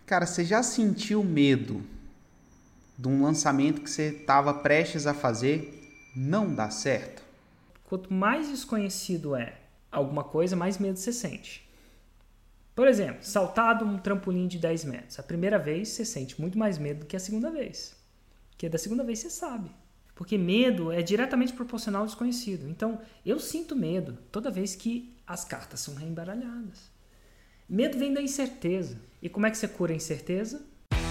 Cara, você já sentiu medo de um lançamento que você estava prestes a fazer não dar certo? Quanto mais desconhecido é alguma coisa, mais medo você sente. Por exemplo, saltar de um trampolim de 10 metros. A primeira vez você sente muito mais medo do que a segunda vez. Porque da segunda vez você sabe. Porque medo é diretamente proporcional ao desconhecido. Então, eu sinto medo toda vez que as cartas são reembaralhadas. Medo vem da incerteza. E como é que você cura a incerteza?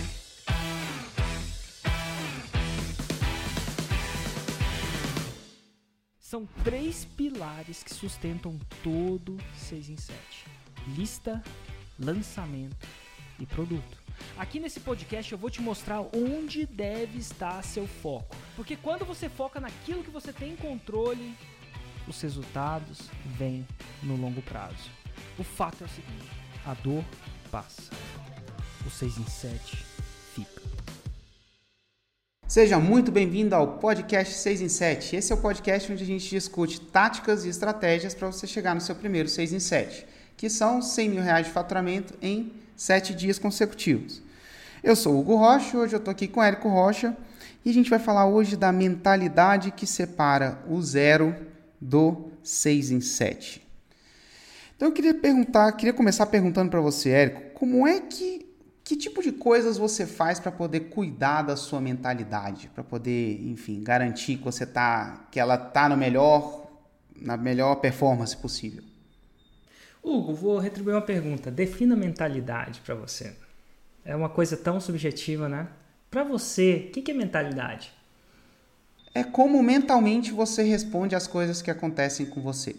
São 3 pilares que sustentam todo 6 em 7. Lista, lançamento e produto. Aqui nesse podcast eu vou te mostrar onde deve estar seu foco. Porque quando você foca naquilo que você tem controle, os resultados vêm no longo prazo. O fato é o seguinte, a dor passa. O 6 em 7 fica. Seja muito bem-vindo ao podcast 6 em 7. Esse é o podcast onde a gente discute táticas e estratégias para você chegar no seu primeiro 6 em 7, que são R$100 mil de faturamento em 7 dias consecutivos. Eu sou o Hugo Rocha, hoje eu estou aqui com o Érico Rocha e a gente vai falar hoje da mentalidade que separa o 0 do 6 em 7. Então eu queria começar perguntando para você, Érico, que tipo de coisas você faz para poder cuidar da sua mentalidade, para poder, enfim, garantir que ela está na melhor performance possível? Hugo, vou retribuir uma pergunta. Defina mentalidade para você. É uma coisa tão subjetiva, né? Para você, o que é mentalidade? É como mentalmente você responde às coisas que acontecem com você.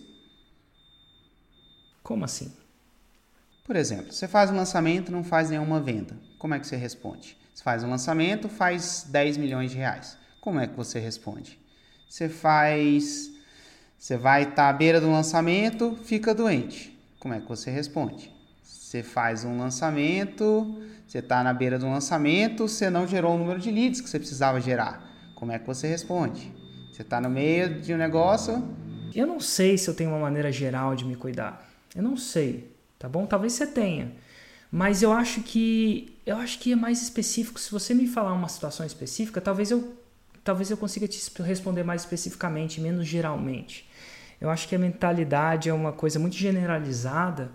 Como assim? Por exemplo, você faz um lançamento e não faz nenhuma venda. Como é que você responde? Você faz um lançamento, faz R$10 milhões. Como é que você responde? Você vai estar à beira do lançamento, fica doente. Como é que você responde? Você faz um lançamento, você está na beira do lançamento, você não gerou o número de leads que você precisava gerar. Como é que você responde? Você está no meio de um negócio... Eu não sei se eu tenho uma maneira geral de me cuidar. Eu não sei, tá bom? Talvez você tenha. Mas eu acho que é mais específico. Se você me falar uma situação específica, talvez eu consiga te responder mais especificamente, menos geralmente. Eu acho que a mentalidade é uma coisa muito generalizada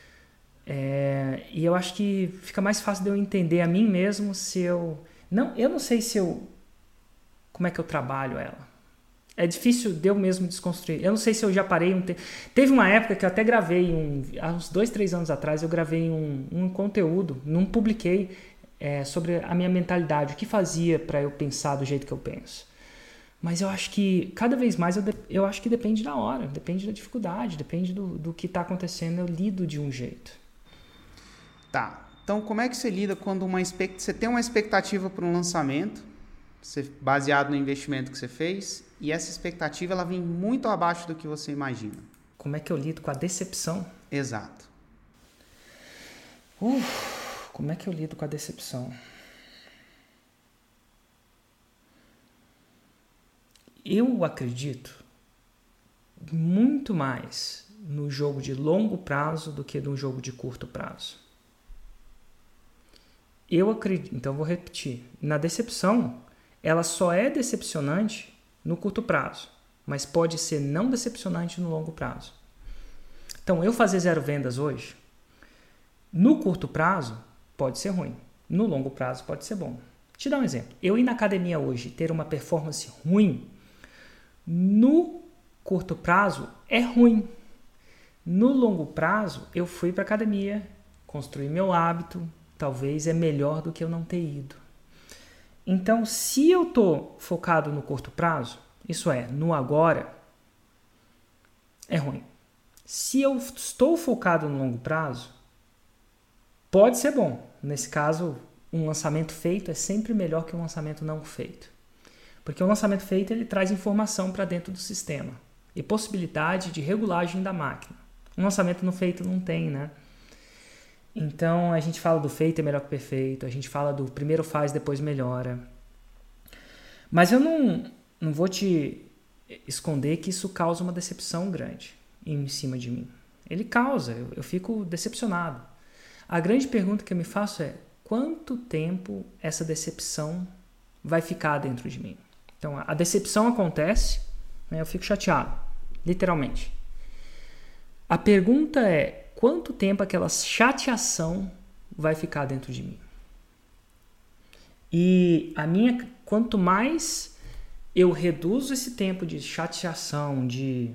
e eu acho que fica mais fácil de eu entender a mim mesmo se eu... Eu não sei como é que eu trabalho ela. É difícil de eu mesmo desconstruir. Eu não sei se eu já parei um tempo. Teve uma época que eu até gravei, há uns 2-3 anos atrás, eu gravei um conteúdo, não publiquei, sobre a minha mentalidade, o que fazia para eu pensar do jeito que eu penso. Mas eu acho que cada vez mais eu acho que depende da hora, depende da dificuldade, depende do que está acontecendo, eu lido de um jeito. Tá, então como é que você lida quando você tem uma expectativa para um lançamento, baseado no investimento que você fez, e essa expectativa ela vem muito abaixo do que você imagina? Como é que eu lido com a decepção? Exato. Como é que eu lido com a decepção? Eu acredito muito mais no jogo de longo prazo do que no jogo de curto prazo. Eu acredito, então vou repetir, na decepção, ela só é decepcionante no curto prazo, mas pode ser não decepcionante no longo prazo. Então, eu fazer 0 vendas hoje, no curto prazo, pode ser ruim. No longo prazo, pode ser bom. Te dar um exemplo. Eu ir na academia hoje ter uma performance ruim, no curto prazo, é ruim. No longo prazo, eu fui para a academia, construí meu hábito, talvez é melhor do que eu não ter ido. Então, se eu estou focado no curto prazo, isso é, no agora, é ruim. Se eu estou focado no longo prazo, pode ser bom. Nesse caso, um lançamento feito é sempre melhor que um lançamento não feito. Porque o lançamento feito ele traz informação para dentro do sistema e possibilidade de regulagem da máquina. Um lançamento não feito não tem, né? Então, a gente fala do feito é melhor que perfeito, a gente fala do primeiro faz, depois melhora. Mas eu não vou te esconder que isso causa uma decepção grande em cima de mim. Ele causa, eu fico decepcionado. A grande pergunta que eu me faço é, quanto tempo essa decepção vai ficar dentro de mim. Então, a decepção acontece, né, eu fico chateado, literalmente. A pergunta é, quanto tempo aquela chateação vai ficar dentro de mim? E quanto mais eu reduzo esse tempo de chateação, de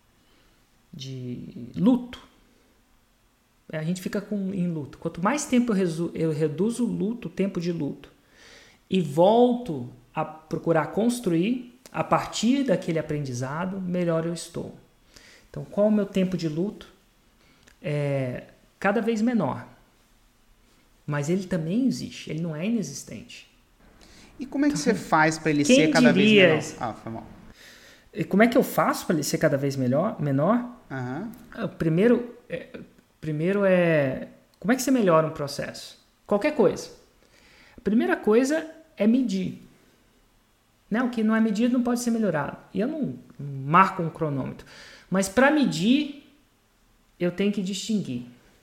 luto, a gente fica em luto. Quanto mais tempo eu reduzo o luto, o tempo de luto, e volto a procurar construir a partir daquele aprendizado, melhor eu estou. Então, qual é o meu tempo de luto? É cada vez menor. Mas ele também existe, ele não é inexistente. E como é que você faz para ele ser cada vez menor? Foi mal. E como é que eu faço para ele ser cada vez menor? O primeiro é... Como é que você melhora um processo? Qualquer coisa. A primeira coisa é medir. Né? O que não é medido não pode ser melhorado. E eu não marco um cronômetro. Mas para medir, eu tenho que distinguir.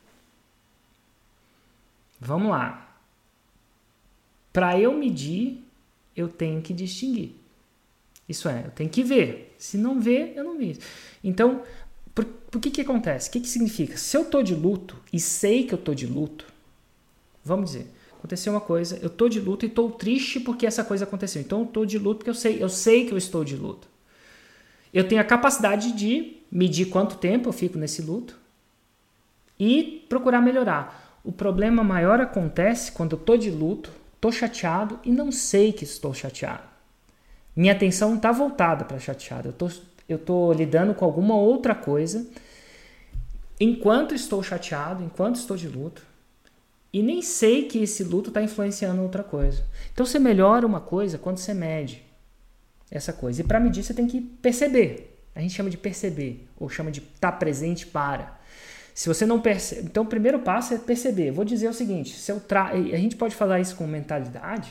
Vamos lá. Para eu medir, eu tenho que distinguir. Isso é, eu tenho que ver. Se não ver, eu não vi. Então, por que acontece? O que significa? Se eu estou de luto e sei que eu estou de luto, vamos dizer, aconteceu uma coisa, eu estou de luto e estou triste porque essa coisa aconteceu. Então, eu estou de luto porque eu sei que eu estou de luto. Eu tenho a capacidade de medir quanto tempo eu fico nesse luto e procurar melhorar. O problema maior acontece quando eu estou de luto, estou chateado e não sei que estou chateado. Minha atenção não está voltada para chateado. Eu estou lidando com alguma outra coisa enquanto estou chateado, enquanto estou de luto, e nem sei que esse luto está influenciando outra coisa. Então você melhora uma coisa quando você mede essa coisa. E para medir você tem que perceber. A gente chama de perceber, ou chama de estar presente para. Se você não percebe... Então o primeiro passo é perceber. Vou dizer o seguinte, a gente pode falar isso com mentalidade.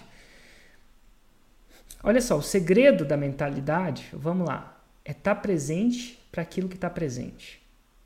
Olha só, o segredo da mentalidade, vamos lá, é estar presente para aquilo que está presente.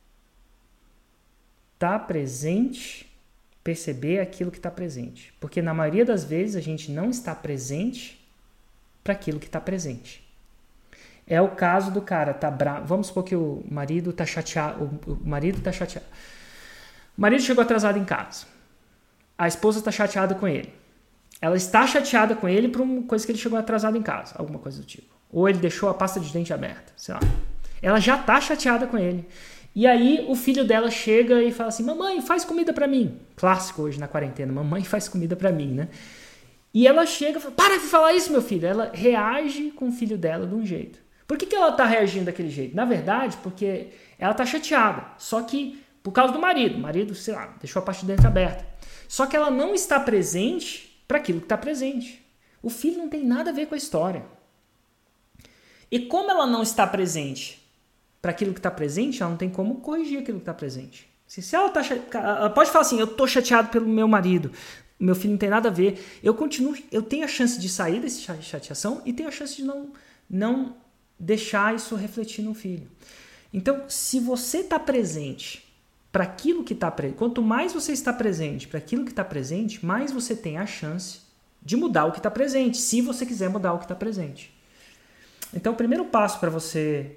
Estar presente, perceber aquilo que está presente. Porque na maioria das vezes a gente não está presente para aquilo que está presente. É o caso do cara tá bravo. Vamos supor que o marido está chateado. O marido está chateado. O marido chegou atrasado em casa. A esposa está chateada com ele. Ela está chateada com ele por uma coisa que ele chegou atrasado em casa. Alguma coisa do tipo. Ou ele deixou a pasta de dente aberta. Sei lá. Ela já está chateada com ele. E aí o filho dela chega e fala assim: mamãe, faz comida para mim. Clássico hoje na quarentena. Mamãe faz comida para mim, né? E ela chega e fala: para de falar isso, meu filho. Ela reage com o filho dela de um jeito. Por que ela está reagindo daquele jeito? Na verdade, porque ela está chateada. Só que por causa do marido. O marido, sei lá, deixou a pasta de dente aberta. Só que ela não está presente para aquilo que está presente. O filho não tem nada a ver com a história. E como ela não está presente para aquilo que está presente, ela não tem como corrigir aquilo que está presente. Se ela está chateada, ela pode falar assim: eu estou chateado pelo meu marido, meu filho não tem nada a ver. Eu tenho a chance de sair dessa chateação e tenho a chance de não deixar isso refletir no filho. Então, se você está presente para aquilo que está presente, quanto mais você está presente para aquilo que está presente, mais você tem a chance de mudar o que está presente, se você quiser mudar o que está presente. Então, o primeiro passo para você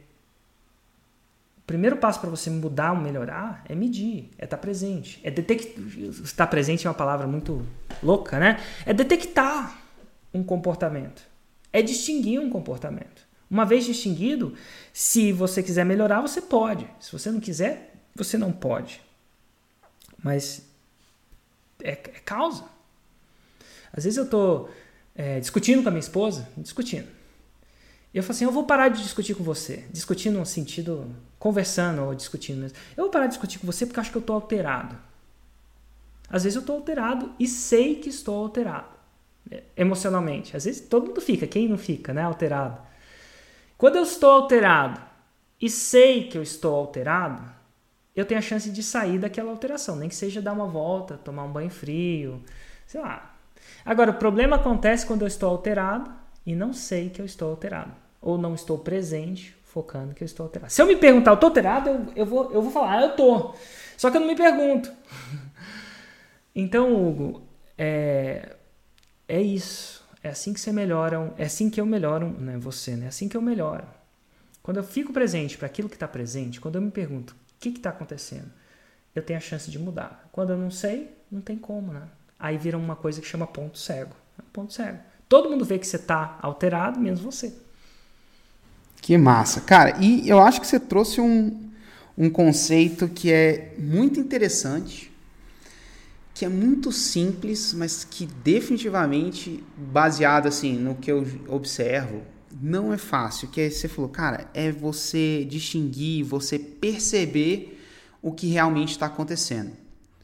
mudar ou melhorar é medir, é estar presente. Estar presente é uma palavra muito louca, né? É detectar um comportamento, é distinguir um comportamento. Uma vez distinguido, se você quiser melhorar, você pode. Se você não quiser, você não pode. Mas é causa. Às vezes eu estou discutindo com a minha esposa, E eu falo assim: eu vou parar de discutir com você. Discutindo no sentido, conversando ou discutindo mesmo. Eu vou parar de discutir com você porque eu acho que eu estou alterado. Às vezes eu estou alterado e sei que estou alterado. Emocionalmente. Às vezes todo mundo fica, quem não fica, né? Alterado. Quando eu estou alterado e sei que eu estou alterado, eu tenho a chance de sair daquela alteração. Nem que seja dar uma volta, tomar um banho frio, sei lá. Agora, o problema acontece quando eu estou alterado e não sei que eu estou alterado. Ou não estou presente, focando que eu estou alterado. Se eu me perguntar, eu estou alterado, eu vou falar, eu estou. Só que eu não me pergunto. Então, Hugo, é isso. É assim que você melhora, é assim que eu melhoro, né, você, né? É assim que eu melhoro. Quando eu fico presente para aquilo que está presente, quando eu me pergunto o que está acontecendo, eu tenho a chance de mudar. Quando eu não sei, não tem como, né? Aí vira uma coisa que chama ponto cego. Ponto cego. Todo mundo vê que você está alterado, menos você. Que massa. Cara, e eu acho que você trouxe um conceito que é muito interessante, que é muito simples, mas que definitivamente, baseado assim no que eu observo, não é fácil. Que é, você falou, cara, é você distinguir, você perceber o que realmente está acontecendo.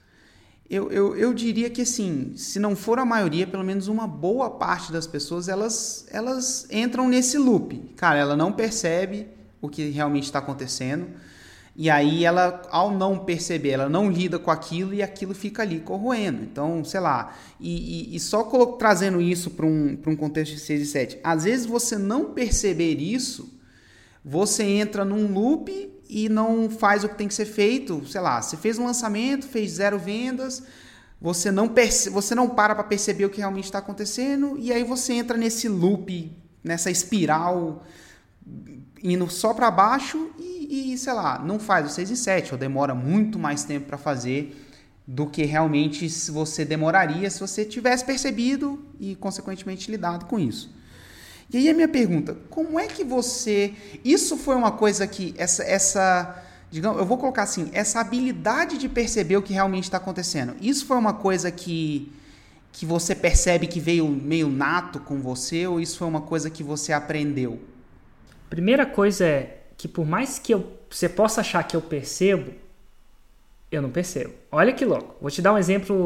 Eu diria que, assim, se não for a maioria, pelo menos uma boa parte das pessoas, elas entram nesse loop. Cara, ela não percebe o que realmente está acontecendo. E aí ela, ao não perceber, ela não lida com aquilo e aquilo fica ali corroendo. Então, sei lá, e só trazendo isso para um contexto de 6 e 7, às vezes você não perceber isso, você entra num loop e não faz o que tem que ser feito. Sei lá, você fez um lançamento, fez 0 vendas, você não para perceber o que realmente está acontecendo, e aí você entra nesse loop, nessa espiral, indo só para baixo e, sei lá, não faz o 6 e 7, ou demora muito mais tempo para fazer do que realmente você demoraria se você tivesse percebido e, consequentemente, lidado com isso. E aí a minha pergunta, como é que você... Isso foi uma coisa que, digamos, eu vou colocar assim, essa habilidade de perceber o que realmente está acontecendo, isso foi uma coisa que você percebe que veio meio nato com você, ou isso foi uma coisa que você aprendeu? Primeira coisa é que por mais que você possa achar que eu percebo, eu não percebo. Olha que louco. Vou te dar um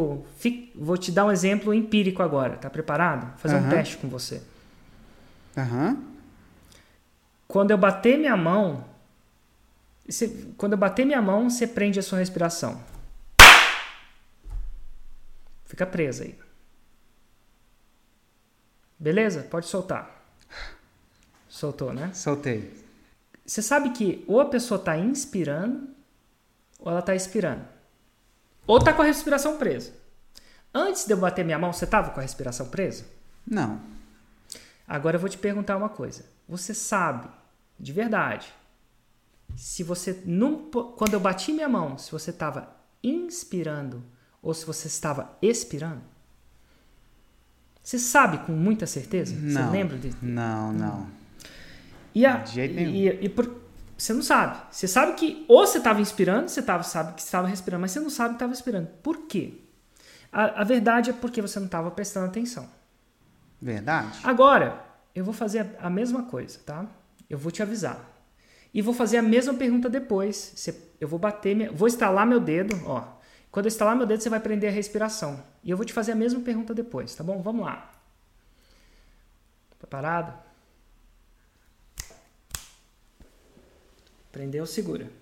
exemplo empírico agora. Tá preparado? Vou fazer um teste com você. Quando eu bater minha mão, você prende a sua respiração. Fica presa aí. Beleza? Pode soltar. Soltou, né? Soltei. Você sabe que ou a pessoa está inspirando ou ela está expirando. Ou está com a respiração presa. Antes de eu bater minha mão, você estava com a respiração presa? Não. Agora eu vou te perguntar uma coisa. Você sabe, de verdade, se você quando eu bati minha mão, se você estava inspirando ou se você estava expirando? Você sabe com muita certeza? Não. Você lembra disso? Não. De jeito nenhum. Você não sabe. Você sabe que ou você estava inspirando, sabe que estava respirando, mas você não sabe que estava expirando. Por quê? A verdade é porque você não estava prestando atenção. Verdade. Agora, eu vou fazer a mesma coisa, tá? Eu vou te avisar. E vou fazer a mesma pergunta depois. Eu vou estalar meu dedo, ó. Quando eu estalar meu dedo, você vai prender a respiração. E eu vou te fazer a mesma pergunta depois, tá bom? Vamos lá. Preparado? Prendeu, segura.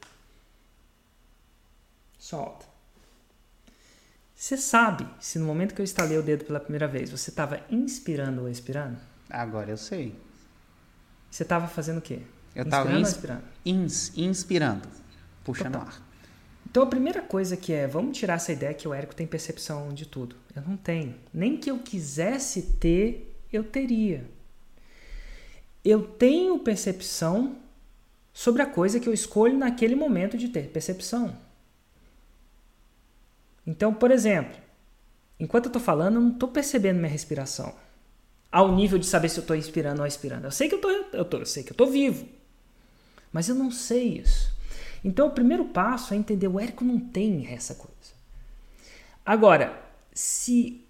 Solta. Você sabe se no momento que eu estalei o dedo pela primeira vez, você estava inspirando ou expirando? Agora eu sei. Você estava fazendo o quê? Eu estava inspirando? Inspirando. Puxando o ar. Então a primeira coisa que vamos tirar essa ideia que o Érico tem percepção de tudo. Eu não tenho. Nem que eu quisesse ter, eu teria. Eu tenho percepção sobre a coisa que eu escolho naquele momento de ter percepção. Então, por exemplo, enquanto eu estou falando, eu não estou percebendo minha respiração. Ao nível de saber se eu estou inspirando ou expirando. Eu sei que eu estou vivo. Mas eu não sei isso. Então, o primeiro passo é entender, o Érico não tem essa coisa. Agora, se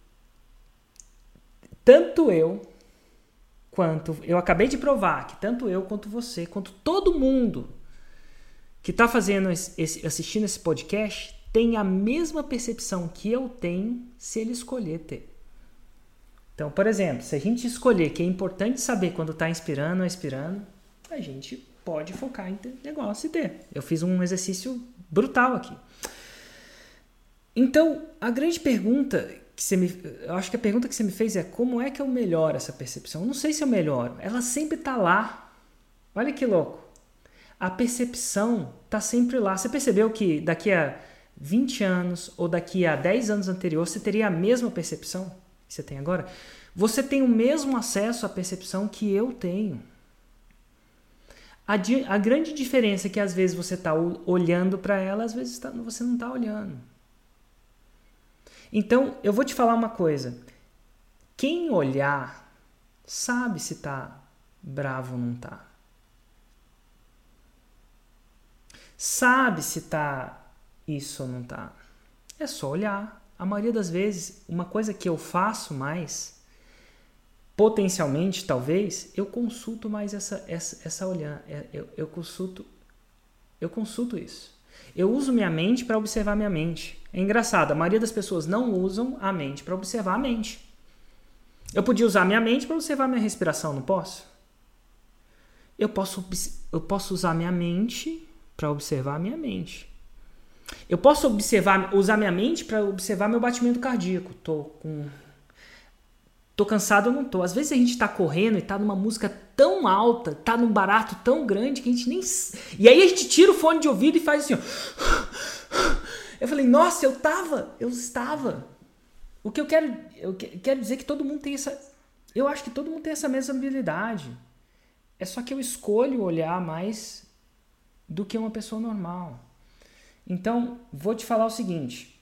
tanto eu eu acabei de provar que tanto eu quanto você, quanto todo mundo que está assistindo esse podcast tem a mesma percepção que eu tenho se ele escolher ter. Então, por exemplo, se a gente escolher que é importante saber quando está inspirando ou expirando, a gente pode focar em ter negócio e ter. Eu fiz um exercício brutal aqui. Então, a grande pergunta eu acho que a pergunta que você me fez é como é que eu melhoro essa percepção? Eu não sei se eu melhoro. Ela sempre está lá. Olha que louco. A percepção está sempre lá. Você percebeu que daqui a 20 anos ou daqui a 10 anos anterior, você teria a mesma percepção que você tem agora? Você tem o mesmo acesso à percepção que eu tenho. A grande diferença é que às vezes você está olhando para ela, às vezes você não está olhando. Então, eu vou te falar uma coisa. Quem olhar sabe se está bravo ou não está. Sabe se está isso ou não está. É só olhar. A maioria das vezes, uma coisa que eu faço mais, potencialmente, talvez, eu consulto mais essa olhar. Eu consulto isso. Eu uso minha mente para observar minha mente. É engraçado, a maioria das pessoas não usam a mente para observar a mente. Eu podia usar minha mente para observar minha respiração, não posso? Eu posso usar minha mente para observar a minha mente. Eu posso usar minha mente para observar meu batimento cardíaco. Tô cansado ou não tô. Às vezes a gente tá correndo e tá numa música tão alta, tá num barato tão grande que a gente nem... E aí a gente tira o fone de ouvido e faz assim, ó. Eu falei, nossa, eu estava. O que eu quero dizer que todo mundo tem essa... Eu acho que todo mundo tem essa mesma habilidade. É só que eu escolho olhar mais do que uma pessoa normal. Então, vou te falar o seguinte.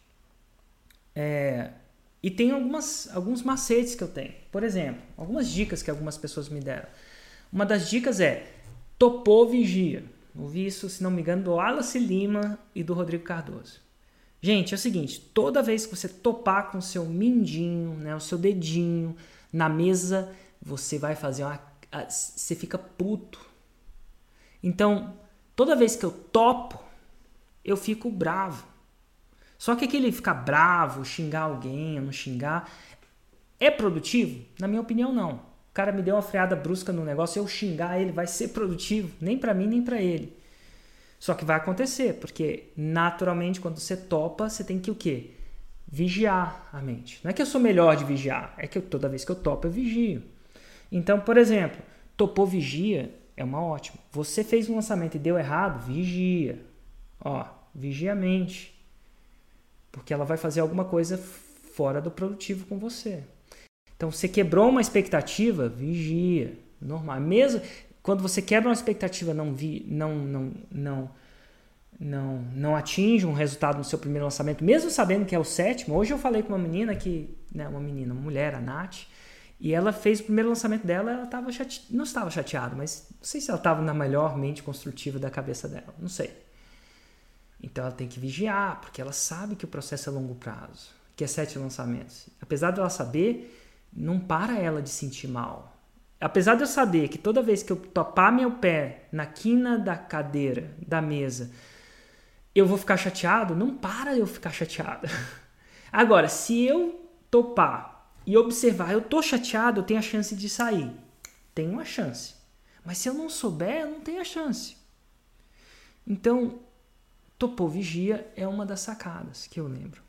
E tem alguns macetes que eu tenho. Por exemplo, algumas dicas que algumas pessoas me deram. Uma das dicas é topou, vigia. Ouvi isso, se não me engano, do Wallace Lima e do Rodrigo Cardoso. Gente, é o seguinte, toda vez que você topar com o seu mindinho, né, o seu dedinho na mesa, você vai fazer você fica puto. Então, toda vez que eu topo, eu fico bravo. Só que aquele ficar bravo, xingar alguém ou não xingar, é produtivo? Na minha opinião, não. O cara me deu uma freada brusca no negócio, eu xingar ele vai ser produtivo, nem pra mim, nem pra ele. Só que vai acontecer, porque naturalmente quando você topa, você tem que o quê? Vigiar a mente. Não é que eu sou melhor de vigiar, é que toda vez que eu topo, eu vigio. Então, por exemplo, topou, vigia, é uma ótima. Você fez um lançamento e deu errado, vigia. Vigia a mente. Porque ela vai fazer alguma coisa fora do produtivo com você. Então, você quebrou uma expectativa, vigia. Normal. Mesmo quando você quebra uma expectativa, não atinge um resultado no seu primeiro lançamento, mesmo sabendo que é o 7º. Hoje eu falei com uma menina uma mulher, a Nath, e ela fez o primeiro lançamento dela, ela não estava chateada, mas não sei se ela estava na melhor mente construtiva da cabeça dela, não sei. Então ela tem que vigiar, porque ela sabe que o processo é longo prazo, que é 7 lançamentos. Apesar dela saber, não para ela de sentir mal. Apesar de eu saber que toda vez que eu topar meu pé na quina da cadeira, da mesa, eu vou ficar chateado, não para eu ficar chateado. Agora, se eu topar e observar, eu tô chateado, eu tenho a chance de sair. Tenho uma chance. Mas se eu não souber, eu não tenho a chance. Então, topou, vigia é uma das sacadas que eu lembro.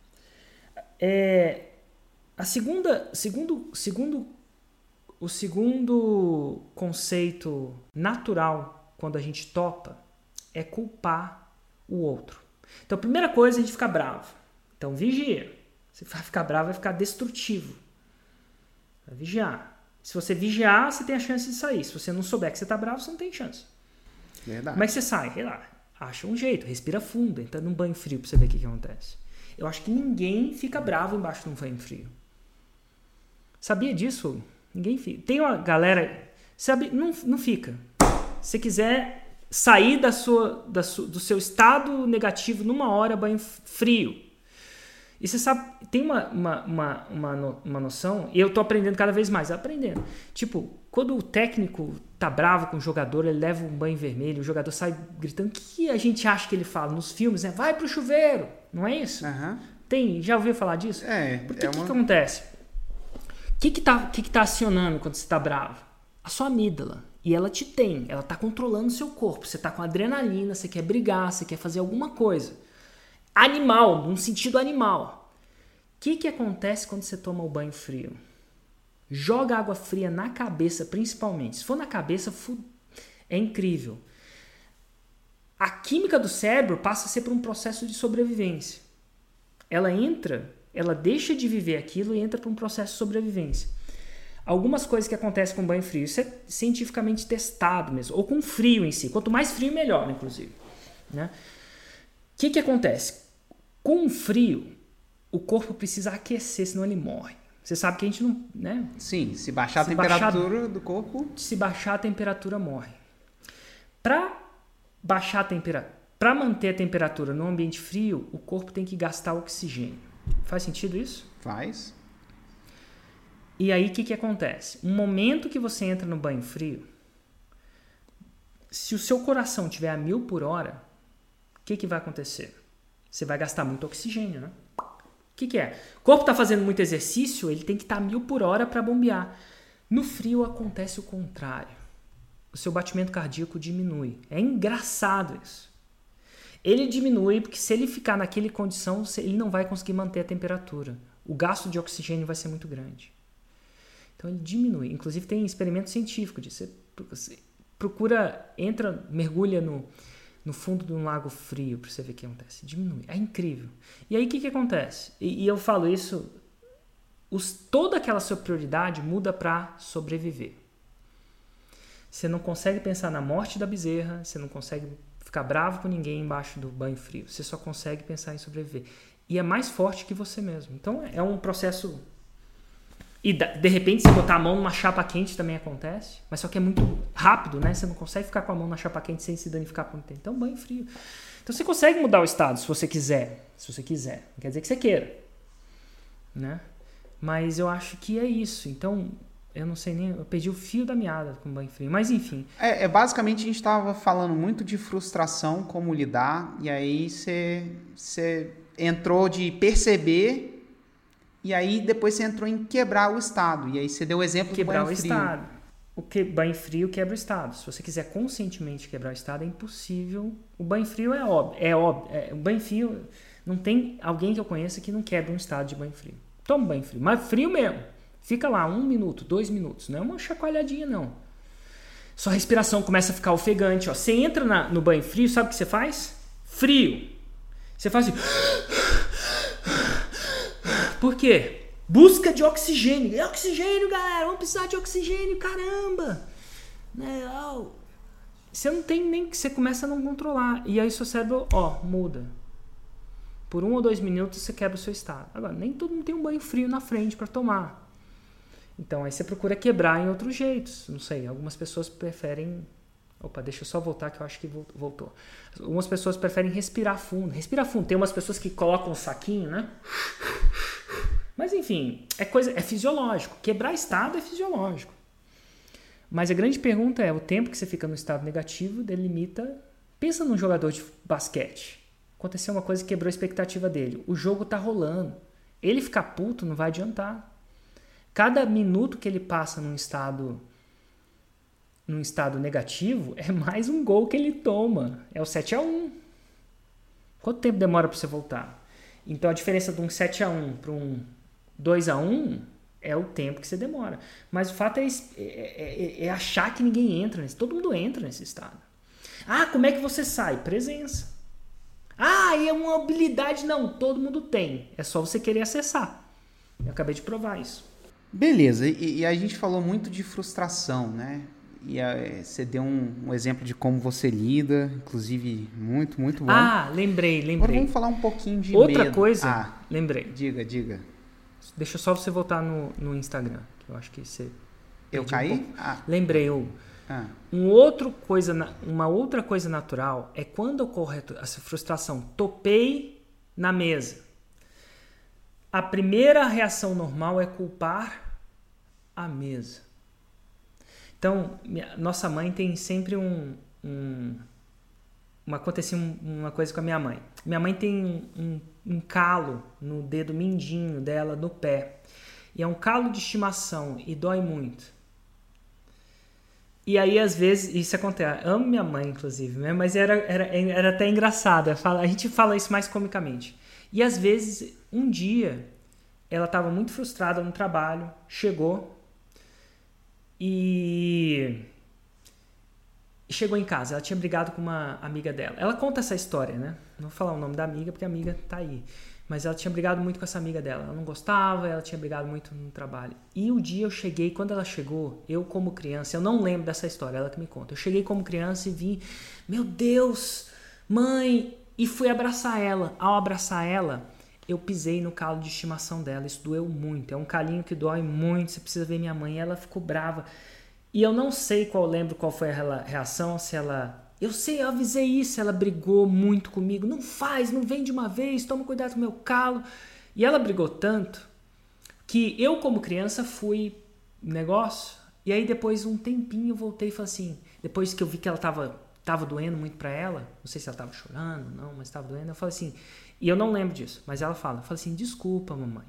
O segundo conceito natural quando a gente topa é culpar o outro. Então, a primeira coisa é a gente ficar bravo. Então, vigia. Se vai ficar bravo, vai ficar destrutivo. Vai vigiar. Se você vigiar, você tem a chance de sair. Se você não souber que você está bravo, você não tem chance. Verdade. Como é que você sai? Acha um jeito, respira fundo, entra num banho frio para você ver o que acontece. Eu acho que ninguém fica bravo embaixo de um banho frio. Sabia disso? Ninguém fica. Tem uma galera... Sabe, não fica. Se quiser sair do seu estado negativo numa hora, banho frio. E você sabe, tem uma noção, e eu tô aprendendo cada vez mais, aprendendo. Tipo, quando o técnico tá bravo com o jogador, ele leva um banho vermelho, o jogador sai gritando, o que a gente acha que ele fala nos filmes, né? Vai pro chuveiro, não é isso? Uhum. Já ouviu falar disso? Porque o que acontece? O que tá acionando quando você tá bravo? A sua amígdala. E ela ela tá controlando o seu corpo. Você tá com adrenalina, você quer brigar, você quer fazer alguma coisa. Animal, num sentido animal. O que acontece quando você toma o banho frio? Joga água fria na cabeça, principalmente. Se for na cabeça, é incrível. A química do cérebro passa a ser por um processo de sobrevivência. ela deixa de viver aquilo e entra para um processo de sobrevivência. Algumas coisas que acontecem com banho frio, isso é cientificamente testado mesmo, ou com frio em si. Quanto mais frio, melhor, inclusive. Né? O que acontece? Com o frio, o corpo precisa aquecer, senão ele morre. Você sabe que a gente não... Né? Sim, se baixar a temperatura do corpo... Se baixar a temperatura, morre. Para manter a temperatura no ambiente frio, o corpo tem que gastar oxigênio. Faz sentido isso? Faz. E aí, o que acontece? No momento que você entra no banho frio, se o seu coração estiver a 1000 por hora, o que vai acontecer? Você vai gastar muito oxigênio, né? O que é? O corpo está fazendo muito exercício, ele tem que estar a 1000 por hora para bombear. No frio acontece o contrário. O seu batimento cardíaco diminui. É engraçado isso. Ele diminui porque se ele ficar naquela condição, ele não vai conseguir manter a temperatura. O gasto de oxigênio vai ser muito grande. Então ele diminui. Inclusive tem experimento científico disso. Você procura, mergulha no fundo de um lago frio para você ver o que acontece. Diminui. É incrível. E aí o que acontece? E eu falo isso, toda aquela sua prioridade muda para sobreviver. Você não consegue pensar na morte da bezerra, você não consegue ficar bravo com ninguém embaixo do banho frio. Você só consegue pensar em sobreviver. E é mais forte que você mesmo. Então é um processo... E de repente você botar a mão numa chapa quente também acontece, mas só que é muito rápido, né? Você não consegue ficar com a mão na chapa quente sem se danificar por muito tempo. Então, banho frio. Então você consegue mudar o estado se você quiser. Se você quiser. Não quer dizer que você queira. Né? Mas eu acho que é isso. Então, eu não sei nem... Eu perdi o fio da meada com banho frio. Mas enfim. Basicamente a gente estava falando muito de frustração, como lidar. E aí você entrou de perceber... E aí depois você entrou em quebrar o estado. E aí você deu o exemplo do banho frio. Quebrar o estado. Banho frio quebra o estado. Se você quiser conscientemente quebrar o estado, é impossível. O banho frio é óbvio. O banho frio, não tem alguém que eu conheça que não quebra um estado de banho frio. Toma banho frio. Mas frio mesmo. Fica lá 1 minuto, 2 minutos. Não é uma chacoalhadinha, não. Sua respiração começa a ficar ofegante. Ó. Você entra no banho frio, sabe o que você faz? Frio. Você faz assim... Por quê? Busca de oxigênio. É oxigênio, galera. Vamos precisar de oxigênio, caramba. Você não tem nem... Você começa a não controlar. E aí seu cérebro, muda. Por 1 ou 2 minutos você quebra o seu estado. Agora, nem todo mundo tem um banho frio na frente para tomar. Então aí você procura quebrar em outros jeitos. Não sei, algumas pessoas preferem... Opa, deixa eu só voltar que eu acho que voltou. Algumas pessoas preferem respirar fundo. Respira fundo. Tem umas pessoas que colocam um saquinho, né? Mas enfim, é fisiológico. Quebrar estado é fisiológico. Mas a grande pergunta é, o tempo que você fica no estado negativo delimita... Pensa num jogador de basquete. Aconteceu uma coisa que quebrou a expectativa dele. O jogo tá rolando. Ele ficar puto não vai adiantar. Cada minuto que ele passa num estado negativo, é mais um gol que ele toma. É o 7-1. Quanto tempo demora para você voltar? Então a diferença de um 7-1 para um 2-1 é o tempo que você demora. Mas o fato é achar que ninguém entra nesse. Todo mundo entra nesse estado. Como é que você sai? Presença. É uma habilidade. Não, todo mundo tem. É só você querer acessar. Eu acabei de provar isso. Beleza. E a gente falou muito de frustração, né? E você deu um exemplo de como você lida, inclusive muito, muito bom. Lembrei. Agora vamos falar um pouquinho de outra medo. Coisa, lembrei. Diga. Deixa só você voltar no Instagram, que eu acho que você... Eu caí? Lembrei, uma outra coisa natural é quando ocorre essa frustração. Topei na mesa. A primeira reação normal é culpar a mesa. Então, nossa mãe tem sempre aconteceu uma coisa com a minha mãe. Minha mãe tem um calo no dedo mindinho dela, no pé. E é um calo de estimação e dói muito. E aí, às vezes, isso acontece. Amo minha mãe, inclusive, né? Mas era até engraçado. A gente fala isso mais comicamente. E às vezes, um dia, ela estava muito frustrada no trabalho, chegou em casa. Ela tinha brigado com uma amiga dela. Ela conta essa história, né? Não vou falar o nome da amiga, porque a amiga tá aí. Mas ela tinha brigado muito com essa amiga dela. Ela não gostava, ela tinha brigado muito no trabalho. E um dia eu cheguei, quando ela chegou, eu como criança, eu não lembro dessa história, ela que me conta. Eu cheguei como criança e vi, meu Deus, mãe, e fui abraçar ela. Ao abraçar ela, eu pisei no calo de estimação dela. Isso doeu muito. É um calinho que dói muito. Você precisa ver minha mãe. Ela ficou brava. E eu não sei lembro qual foi a reação, se ela... Eu sei, eu avisei isso, ela brigou muito comigo. Não faz, não vem de uma vez, toma cuidado com o meu calo. E ela brigou tanto que eu, como criança, fui negócio. E aí depois, um tempinho, eu voltei e falei assim, depois que eu vi que ela tava doendo muito pra ela, não sei se ela tava chorando, não, mas tava doendo, eu falei assim, e eu não lembro disso, mas ela fala, eu falei assim, desculpa, mamãe.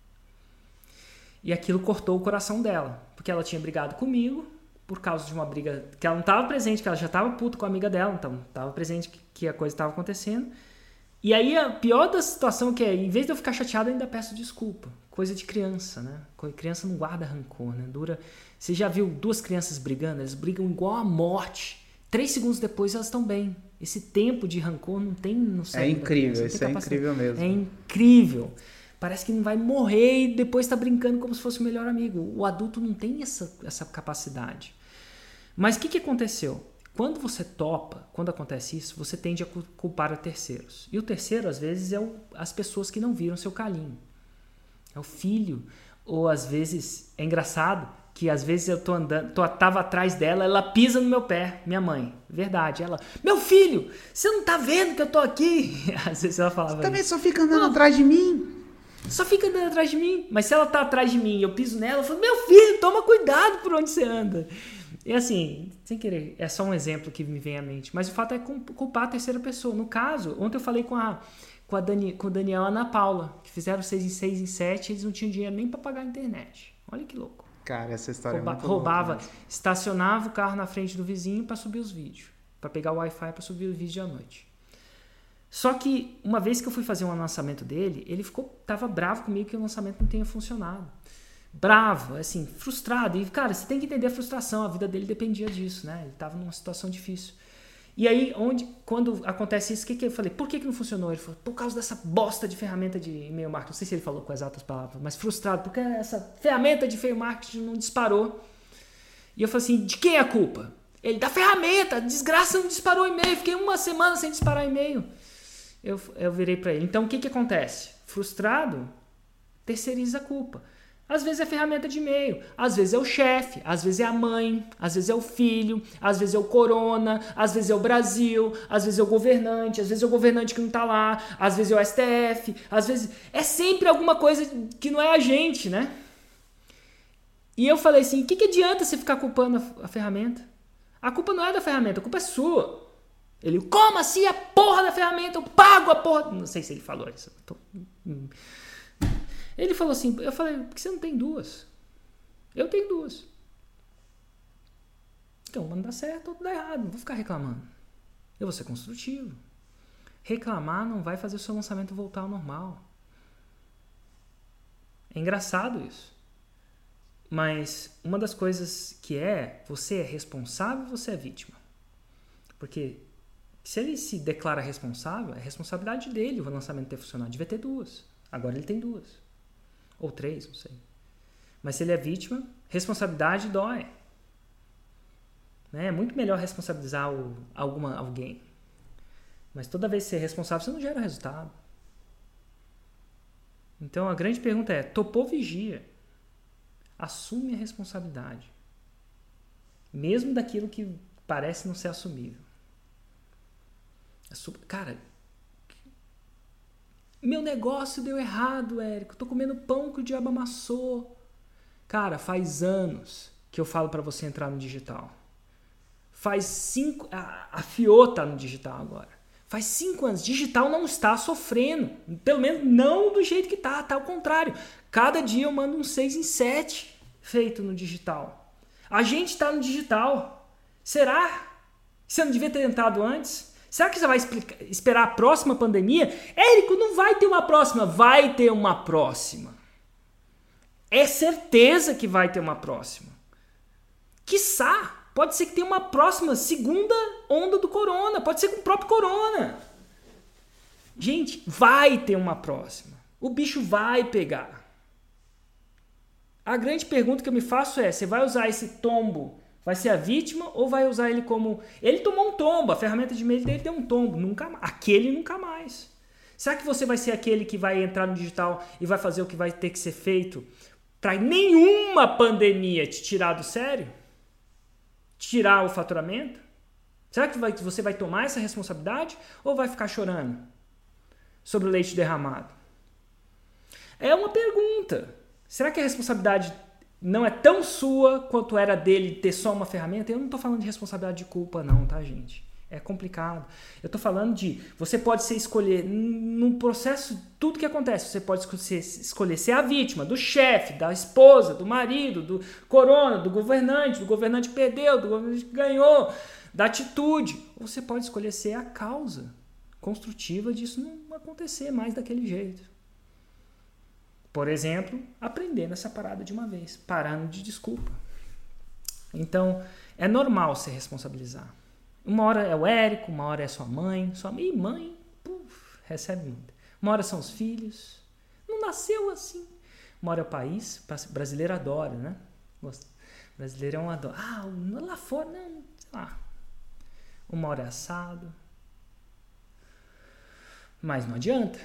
E aquilo cortou o coração dela, porque ela tinha brigado comigo, por causa de uma briga que ela não estava presente, que ela já estava puta com a amiga dela, então estava presente que a coisa estava acontecendo. E aí a pior da situação que é, em vez de eu ficar chateado, eu ainda peço desculpa. Coisa de criança, né? Criança não guarda rancor, né? Você já viu duas crianças brigando? Elas brigam igual a morte. 3 segundos depois elas estão bem. Esse tempo de rancor não tem no cérebro. É incrível, isso é incrível mesmo. É incrível. Parece que não vai morrer e depois está brincando como se fosse o melhor amigo. O adulto não tem essa capacidade. Mas o que aconteceu? Quando você topa, quando acontece isso, você tende a culpar a terceiros. E o terceiro, às vezes, é as pessoas que não viram seu calinho. É o filho. Ou, às vezes, é engraçado que, às vezes, eu tava atrás dela, ela pisa no meu pé. Minha mãe. Verdade. Ela, meu filho, você não tá vendo que eu tô aqui? Às vezes ela falava você também só fica andando atrás de mim. Só fica andando atrás de mim. Mas se ela tá atrás de mim e eu piso nela, eu falo, meu filho, toma cuidado por onde você anda. E assim, sem querer, é só um exemplo que me vem à mente. Mas o fato é culpar a terceira pessoa. No caso, ontem eu falei com o Daniel e a Ana Paula, que fizeram 6 em 6 em 7, eles não tinham dinheiro nem para pagar a internet. Olha que louco. Cara, essa história é muito roubava, louca, estacionava o carro na frente do vizinho para subir os vídeos. Para pegar o Wi-Fi para subir os vídeos à noite. Só que, uma vez que eu fui fazer um lançamento dele, ele tava bravo comigo que o lançamento não tenha funcionado. Bravo, assim, frustrado. E, cara, você tem que entender a frustração. A vida dele dependia disso, né? Ele estava numa situação difícil. E aí, quando acontece isso, o que eu falei? Por que não funcionou? Ele falou, por causa dessa bosta de ferramenta de e-mail marketing. Não sei se ele falou com as exatas palavras, mas frustrado, porque essa ferramenta de e-mail marketing não disparou. E eu falei assim, de quem é a culpa? Ele, da ferramenta, desgraça, não disparou e-mail. Fiquei 1 semana sem disparar e-mail. Eu virei para ele. Então, o que acontece? Frustrado, terceiriza a culpa. Às vezes é ferramenta de e-mail, às vezes é o chefe, às vezes é a mãe, às vezes é o filho, às vezes é o corona, às vezes é o Brasil, às vezes é o governante, às vezes é o governante que não está lá, às vezes é o STF, às vezes é sempre alguma coisa que não é a gente, né? E eu falei assim, o que adianta você ficar culpando a ferramenta? A culpa não é da ferramenta, a culpa é sua. Ele, como assim a porra da ferramenta? Eu pago a porra... Não sei se ele falou isso. Ele falou assim, eu falei, por que você não tem 2? Eu tenho 2. Então, uma não dá certo, outra dá errado. Não vou ficar reclamando. Eu vou ser construtivo. Reclamar não vai fazer o seu lançamento voltar ao normal. É engraçado isso. Mas uma das coisas que você é responsável ou você é vítima? Porque se ele se declara responsável, é responsabilidade dele o lançamento ter funcionado. Devia ter 2. Agora ele tem 2. Ou 3, não sei. Mas se ele é vítima, responsabilidade dói. É muito melhor responsabilizar alguém. Mas toda vez que você é responsável, você não gera resultado. Então a grande pergunta é, topou vigia? Assume a responsabilidade. Mesmo daquilo que parece não ser assumível. Cara, meu negócio deu errado, Érico. Eu tô comendo pão que o diabo amassou. Cara, faz anos que eu falo para você entrar no digital. Faz 5... A Fiô tá no digital agora. Faz 5 anos. Digital não está sofrendo. Pelo menos não do jeito que tá. Tá ao contrário. Cada dia eu mando um 6 em 7 feito no digital. A gente tá no digital. Será que você não devia ter entrado antes? Será que você vai esperar a próxima pandemia? Érico, não vai ter uma próxima. Vai ter uma próxima. É certeza que vai ter uma próxima. Quiçá, pode ser que tenha uma próxima segunda onda do corona. Pode ser com o próprio corona. Gente, vai ter uma próxima. O bicho vai pegar. A grande pergunta que eu me faço é, você vai usar esse tombo, vai ser a vítima ou vai usar ele como... Ele tomou um tombo, a ferramenta de e-mail dele deu um tombo, aquele nunca mais. Será que você vai ser aquele que vai entrar no digital e vai fazer o que vai ter que ser feito para nenhuma pandemia te tirar do sério? Tirar o faturamento? Será que você vai tomar essa responsabilidade ou vai ficar chorando sobre o leite derramado? É uma pergunta. Será que a responsabilidade não é tão sua quanto era dele ter só uma ferramenta? Eu não estou falando de responsabilidade de culpa não, tá, gente? É complicado. Eu estou falando de... Você pode escolher, num processo, tudo que acontece, você pode escolher ser a vítima, do chefe, da esposa, do marido, do corona, do governante que perdeu, do governante que ganhou, da atitude. Ou você pode escolher ser a causa construtiva disso não acontecer mais daquele jeito. Por exemplo, aprendendo essa parada de uma vez, parando de desculpa. Então, é normal se responsabilizar. Uma hora é o Érico, uma hora é sua mãe. Sua mãe, recebe muito. Uma hora são os filhos. Não nasceu assim. Uma hora é o país. O brasileiro adora, né? O brasileiro é um adoro. Lá fora, não, sei lá. Uma hora é assado. Mas não adianta.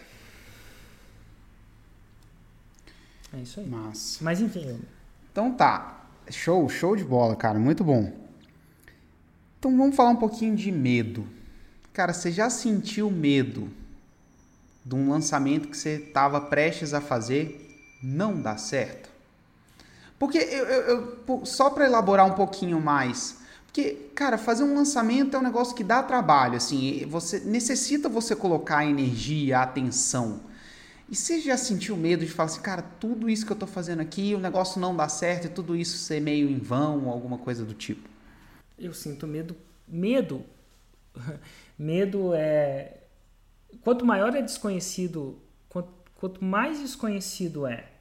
É isso aí. Massa. Mas enfim. Então tá. Show de bola, cara. Muito bom. Então vamos falar um pouquinho de medo. Cara, você já sentiu medo de um lançamento que você estava prestes a fazer não dar certo? Porque só para elaborar um pouquinho mais, porque, cara, fazer um lançamento é um negócio que dá trabalho, assim, necessita você colocar energia, atenção. E você já sentiu medo de falar assim, cara, tudo isso que eu tô fazendo aqui, o negócio não dá certo e tudo isso ser meio em vão ou alguma coisa do tipo? Eu sinto medo. Medo é... Quanto maior é desconhecido, quanto mais desconhecido é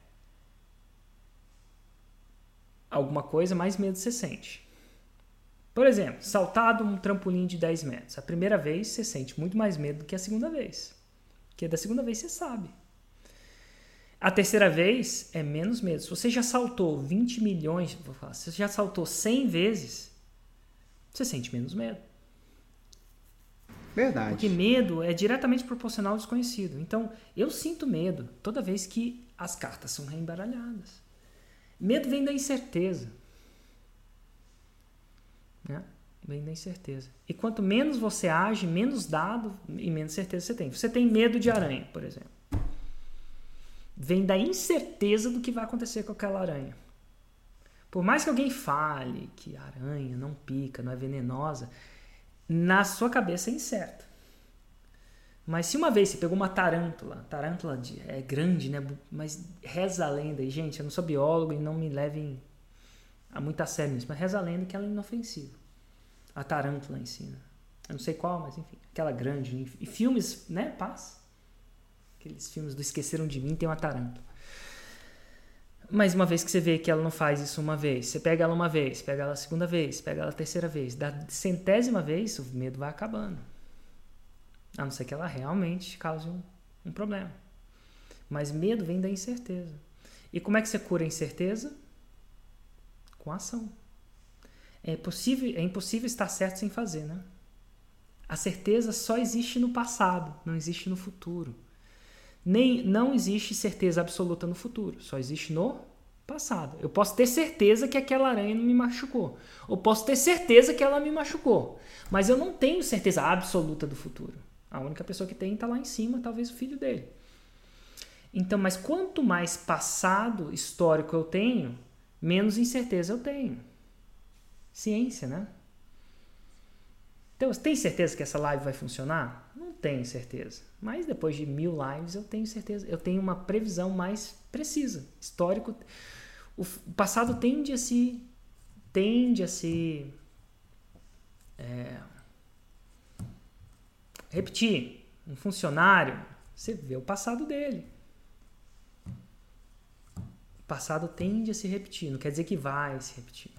alguma coisa, mais medo você sente. Por exemplo, saltar de um trampolim de 10 metros. A primeira vez você sente muito mais medo do que a segunda vez. Porque da segunda vez você sabe. A terceira vez é menos medo. Se você já saltou 20 milhões, vou falar, se você já saltou 100 vezes, você sente menos medo. Verdade. Porque medo é diretamente proporcional ao desconhecido. Então, eu sinto medo toda vez que as cartas são reembaralhadas. Medo vem da incerteza. Né? Vem da incerteza. E quanto menos você age, menos dado e menos certeza você tem. Você tem medo de aranha, por exemplo. Vem da incerteza do que vai acontecer com aquela aranha. Por mais que alguém fale que a aranha não pica, não é venenosa, na sua cabeça é incerto. Mas se uma vez você pegou uma tarântula é grande, né? Mas reza a lenda, e gente, eu não sou biólogo e não me levem a muito a sério nisso, mas reza a lenda que ela é inofensiva. A tarântula em si, né? Eu não sei qual, mas enfim, aquela grande. E filmes, né? Paz. Aqueles filmes do Esqueceram de Mim tem uma tarântula. Mas uma vez que você vê que ela não faz isso uma vez, você pega ela uma vez, pega ela a segunda vez, pega ela a terceira vez, da 100ª vez o medo vai acabando. A não ser que ela realmente cause um problema. Mas medo vem da incerteza. E como é que você cura a incerteza? Com ação. É impossível estar certo sem fazer, né? A certeza só existe no passado, não existe no futuro. Não existe certeza absoluta no futuro, só existe no passado. Eu posso ter certeza que aquela aranha não me machucou. Ou posso ter certeza que ela me machucou. Mas eu não tenho certeza absoluta do futuro. A única pessoa que tem está lá em cima, talvez o filho dele. Então, mas quanto mais passado histórico eu tenho, menos incerteza eu tenho. Ciência, né? Então, você tem certeza que essa live vai funcionar? Não tenho certeza. Mas depois de 1000 lives eu tenho certeza. Eu tenho uma previsão mais precisa. Histórico. O passado tende a se repetir. Um funcionário, você vê o passado dele. O passado tende a se repetir. Não quer dizer que vai se repetir.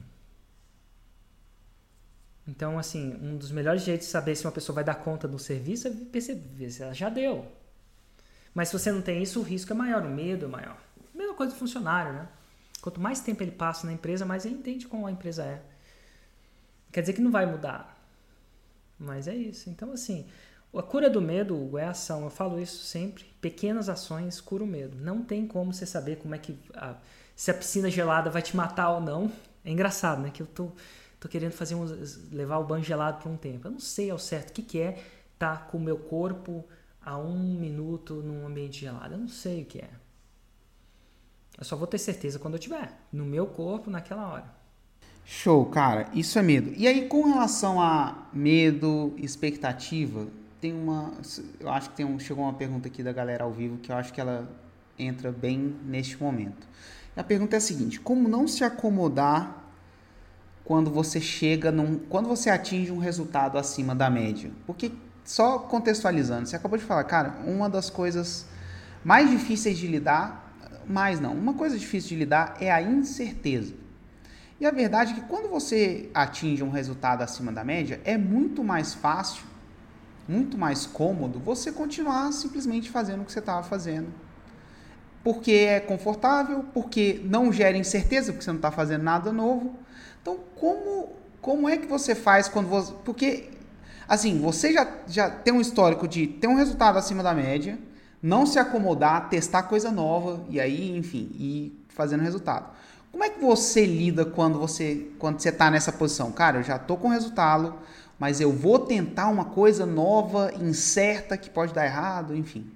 Então, assim, um dos melhores jeitos de saber se uma pessoa vai dar conta do serviço é perceber se ela já deu. Mas se você não tem isso, o risco é maior, o medo é maior. Mesma coisa do funcionário, né? Quanto mais tempo ele passa na empresa, mais ele entende como a empresa é. Quer dizer que não vai mudar. Mas é isso. Então, assim, a cura do medo é ação. Eu falo isso sempre. Pequenas ações curam o medo. Não tem como você saber como é que... se a piscina gelada vai te matar ou não. É engraçado, né? Que eu tô querendo levar o banho gelado por um tempo. Eu não sei ao certo o que é estar com o meu corpo a 1 minuto num ambiente gelado. Eu não sei o que é. Eu só vou ter certeza quando eu tiver no meu corpo naquela hora. Show, cara. Isso é medo. E aí, com relação a medo, expectativa, eu acho que chegou uma pergunta aqui da galera ao vivo que eu acho que ela entra bem neste momento. A pergunta é a seguinte: como não se acomodar quando você atinge um resultado acima da média? Porque, só contextualizando, você acabou de falar, cara, uma das coisas mais difíceis de lidar, uma coisa difícil de lidar é a incerteza. E a verdade é que quando você atinge um resultado acima da média, é muito mais fácil, muito mais cômodo você continuar simplesmente fazendo o que você estava fazendo. Porque é confortável, porque não gera incerteza, porque você não está fazendo nada novo. Então, como é que você faz quando você... Porque, assim, você já tem um histórico de ter um resultado acima da média, não se acomodar, testar coisa nova, e aí, enfim, ir fazendo resultado. Como é que você lida quando você está nessa posição? Cara, eu já estou com resultado, mas eu vou tentar uma coisa nova, incerta, que pode dar errado, enfim.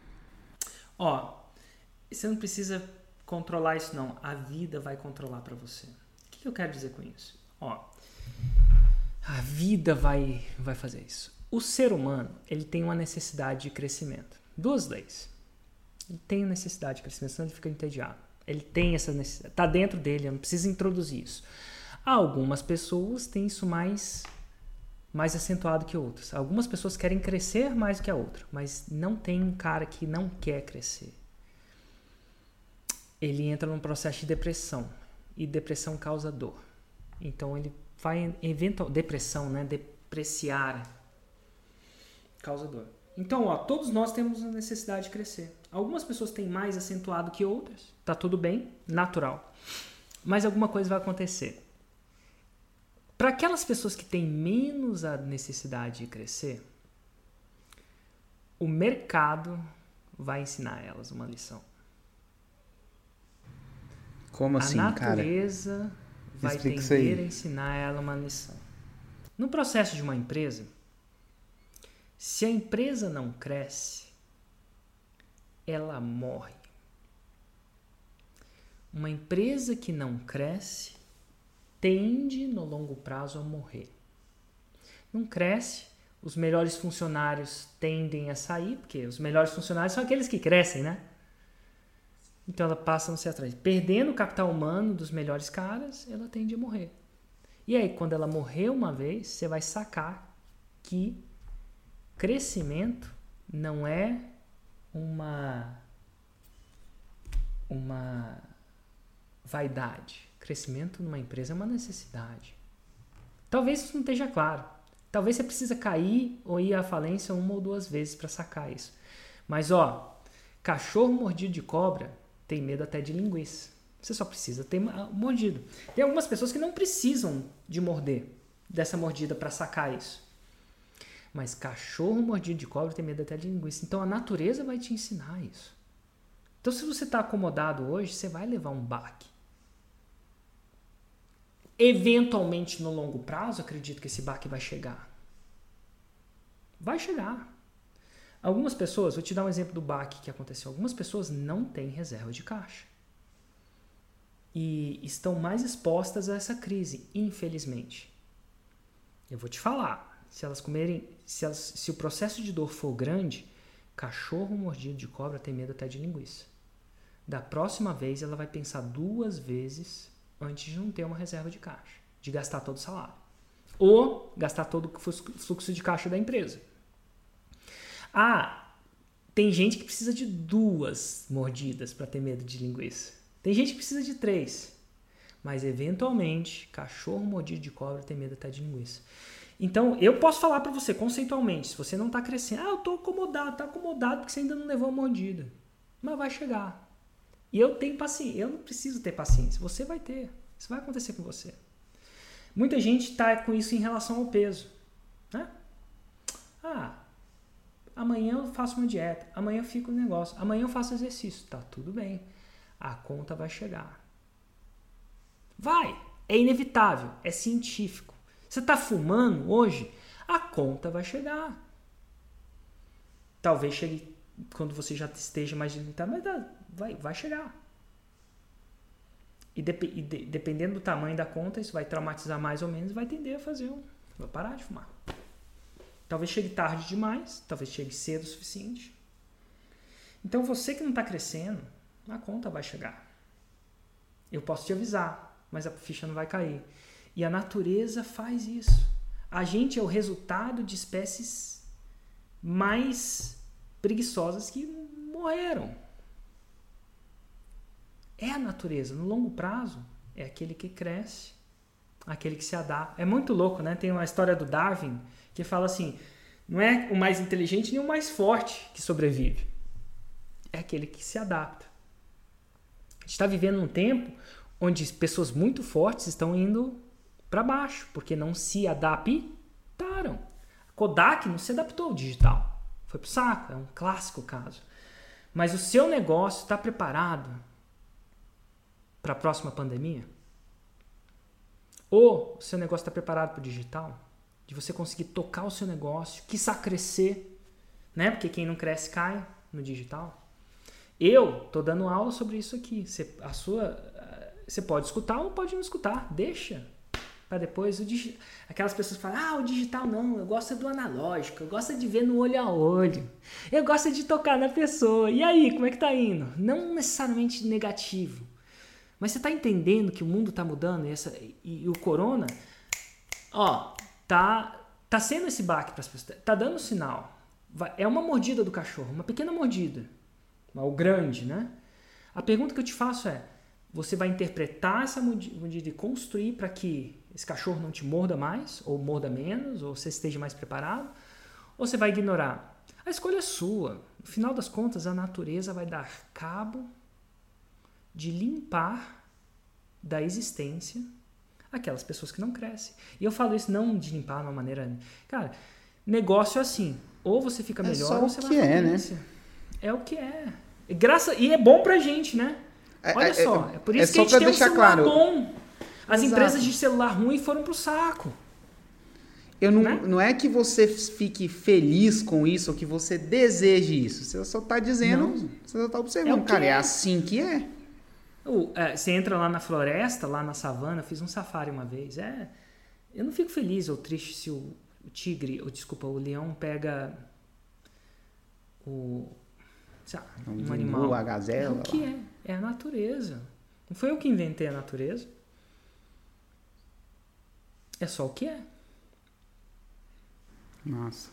Você não precisa controlar isso, não. A vida vai controlar para você. O que eu quero dizer com isso? A vida vai fazer isso. O ser humano, ele tem uma necessidade de crescimento. 2 leis. Ele tem necessidade de crescimento, senão ele fica entediado. Ele tem essa necessidade. Está dentro dele, eu não preciso introduzir isso. Algumas pessoas têm isso mais acentuado que outras. Algumas pessoas querem crescer mais do que a outra, mas não tem um cara que não quer crescer. Ele entra num processo de depressão. E depressão causa dor. Então ele vai depressão, né? Depreciar causa dor. Então, todos nós temos a necessidade de crescer. Algumas pessoas têm mais acentuado que outras. Tá tudo bem, natural. Mas alguma coisa vai acontecer. Para aquelas pessoas que têm menos a necessidade de crescer, o mercado vai ensinar elas uma lição. Como assim, cara? A natureza vai tender a ensinar ela uma lição. No processo de uma empresa, se a empresa não cresce, ela morre. Uma empresa que não cresce tende, no longo prazo, a morrer. Não cresce, os melhores funcionários tendem a sair, porque os melhores funcionários são aqueles que crescem, né? Então ela passa a não ser atrás. Perdendo o capital humano dos melhores caras, ela tende a morrer. E aí, quando ela morrer uma vez, você vai sacar que crescimento não é uma vaidade. Crescimento numa empresa é uma necessidade. Talvez isso não esteja claro. Talvez você precisa cair ou ir à falência 1 ou 2 vezes para sacar isso. Mas, cachorro mordido de cobra tem medo até de linguiça. Você só precisa ter mordido. Tem algumas pessoas que não precisam de morder, dessa mordida para sacar isso. Mas cachorro mordido de cobra tem medo até de linguiça. Então a natureza vai te ensinar isso. Então se você está acomodado hoje, você vai levar um baque. Eventualmente, no longo prazo, acredito que esse baque vai chegar. Vai chegar. Algumas pessoas, vou te dar um exemplo do baque que aconteceu. Algumas pessoas não têm reserva de caixa. E estão mais expostas a essa crise, infelizmente. Eu vou te falar, se o processo de dor for grande, cachorro mordido de cobra tem medo até de linguiça. Da próxima vez, ela vai pensar 2 vezes antes de não ter uma reserva de caixa, de gastar todo o salário. Ou gastar todo o fluxo de caixa da empresa. Tem gente que precisa de 2 mordidas para ter medo de linguiça. Tem gente que precisa de 3. Mas, eventualmente, cachorro mordido de cobra tem medo até de linguiça. Então, eu posso falar para você conceitualmente, se você não está crescendo, eu estou acomodado, está acomodado porque você ainda não levou a mordida. Mas vai chegar. E eu tenho paciência, eu não preciso ter paciência, você vai ter. Isso vai acontecer com você. Muita gente está com isso em relação ao peso. Né? Amanhã eu faço uma dieta, amanhã eu fico no negócio, amanhã eu faço exercício. Tá tudo bem. A conta vai chegar. Vai! É inevitável, é científico. Você está fumando hoje, a conta vai chegar. Talvez chegue quando você já esteja mais limitado, mas vai chegar. E dependendo do tamanho da conta, isso vai traumatizar mais ou menos, vai tender a vai parar de fumar. Talvez chegue tarde demais, talvez chegue cedo o suficiente. Então você que não está crescendo, a conta vai chegar. Eu posso te avisar, mas a ficha não vai cair. E a natureza faz isso. A gente é o resultado de espécies mais preguiçosas que morreram. É a natureza. No longo prazo, é aquele que cresce, aquele que se adapta. É muito louco, né? Tem uma história do Darwin que fala assim, não é o mais inteligente nem o mais forte que sobrevive. É aquele que se adapta. A gente está vivendo um tempo onde pessoas muito fortes estão indo para baixo, porque não se adaptaram. A Kodak não se adaptou ao digital. Foi pro saco, é um clássico caso. Mas o seu negócio está preparado para a próxima pandemia? Ou o seu negócio está preparado para o digital? De você conseguir tocar o seu negócio, quiçá crescer, né? Porque quem não cresce cai no digital. Eu estou dando aula sobre isso aqui. Você pode escutar ou pode não escutar. Deixa. Para depois aquelas pessoas falam, o digital não, eu gosto do analógico, eu gosto de ver no olho a olho, eu gosto de tocar na pessoa. E aí, como é que tá indo? Não necessariamente negativo, mas você tá entendendo que o mundo tá mudando e o corona, tá sendo esse baque para as pessoas, tá dando sinal. É uma mordida do cachorro, uma pequena mordida, ou grande, né? A pergunta que eu te faço é, você vai interpretar essa mordida e construir para que esse cachorro não te morda mais, ou morda menos, ou você esteja mais preparado, ou você vai ignorar? A escolha é sua. No final das contas, a natureza vai dar cabo de limpar da existência aquelas pessoas que não crescem. E eu falo isso não de limpar de uma maneira... Cara, negócio é assim. Ou você fica melhor, ou você vai à falência. Né? É o que é. E é bom pra gente, né? Olha só, é por isso que a gente tem um celular bom. As empresas de celular ruim foram pro saco. Não é que você fique feliz com isso ou que você deseje isso. Você só está dizendo, você só está observando. Cara, é assim que é. Você entra lá na floresta, lá na savana, eu fiz um safari uma vez. Eu não fico feliz ou triste se o leão pega um animal. A gazela. É o que é. É a natureza. Não foi eu que inventei a natureza. É só o que é. Nossa.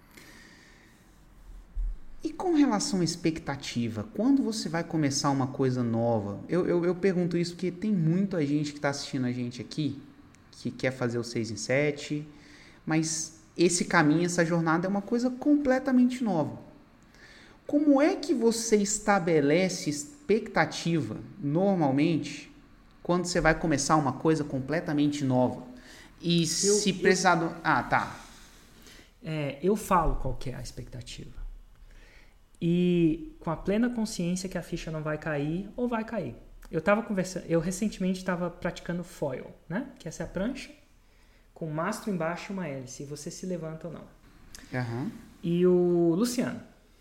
E com relação à expectativa, quando você vai começar uma coisa nova? Eu pergunto isso porque tem muita gente que está assistindo a gente aqui, que quer fazer o 6 em 7, mas esse caminho, essa jornada é uma coisa completamente nova. Como é que você estabelece expectativa, normalmente, quando você vai começar uma coisa completamente nova? E se precisar do... tá. Eu falo qual que é a expectativa. E com a plena consciência que a ficha não vai cair ou vai cair. Eu recentemente estava praticando foil, né? Que essa é a prancha com um mastro embaixo e uma hélice. E você se levanta ou não. Uhum. E o Luciano,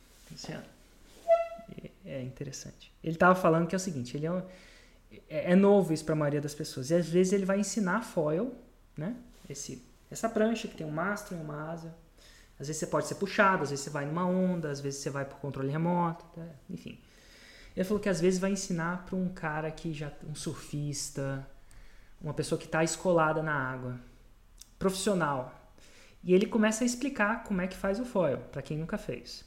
é interessante. Ele estava falando que é o seguinte, ele é novo isso para a maioria das pessoas. E às vezes ele vai ensinar foil, né? Essa prancha que tem um mastro e uma asa. Às vezes você pode ser puxado, às vezes você vai numa onda, às vezes você vai por controle remoto, enfim. Ele falou que às vezes vai ensinar para um cara um surfista, uma pessoa que está escolada na água, profissional. E ele começa a explicar como é que faz o foil, para quem nunca fez.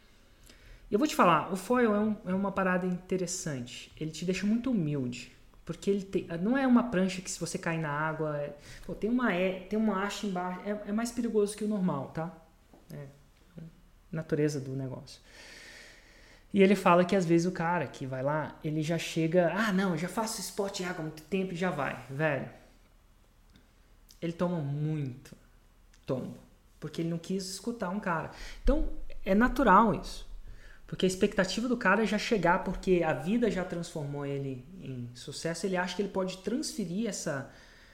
E eu vou te falar, o foil é uma parada interessante. Ele te deixa muito humilde. Porque ele não é uma prancha que se você cair na água... tem uma haste embaixo. É mais perigoso que o normal, tá? É natureza do negócio. E ele fala que às vezes o cara que vai lá, ele já chega... eu já faço esporte em água há muito tempo e já vai. Velho, ele toma muito tombo. Porque ele não quis escutar um cara. Então, é natural isso. Porque a expectativa do cara é já chegar, porque a vida já transformou ele em sucesso, ele acha que ele pode transferir essa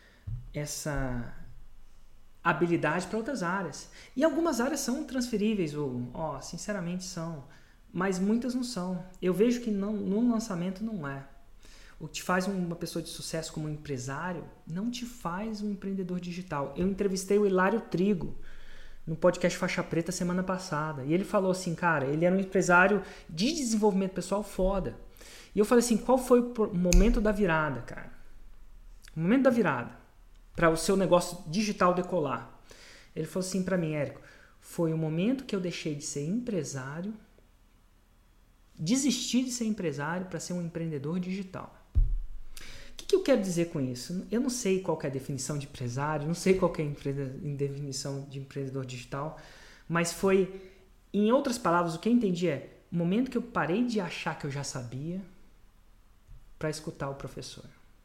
habilidade para outras áreas. E algumas áreas são transferíveis, Hugo. Sinceramente são. Mas muitas não são. Eu vejo que no lançamento não é. O que te faz uma pessoa de sucesso como empresário não te faz um empreendedor digital. Eu entrevistei o Hilário Trigo no podcast Faixa Preta semana passada. E ele falou assim, cara, ele era um empresário de desenvolvimento pessoal foda. E eu falei assim, qual foi o momento da virada, cara? O momento da virada para o seu negócio digital decolar. Ele falou assim para mim, Érico, foi o momento que eu deixei de ser empresário, desistir de ser empresário para ser um empreendedor digital. O que eu quero dizer com isso? Eu não sei qual que é a definição de empresário, não sei qual que é a definição de empreendedor digital, mas foi, em outras palavras, o que eu entendi é o momento que eu parei de achar que eu já sabia para escutar o professor.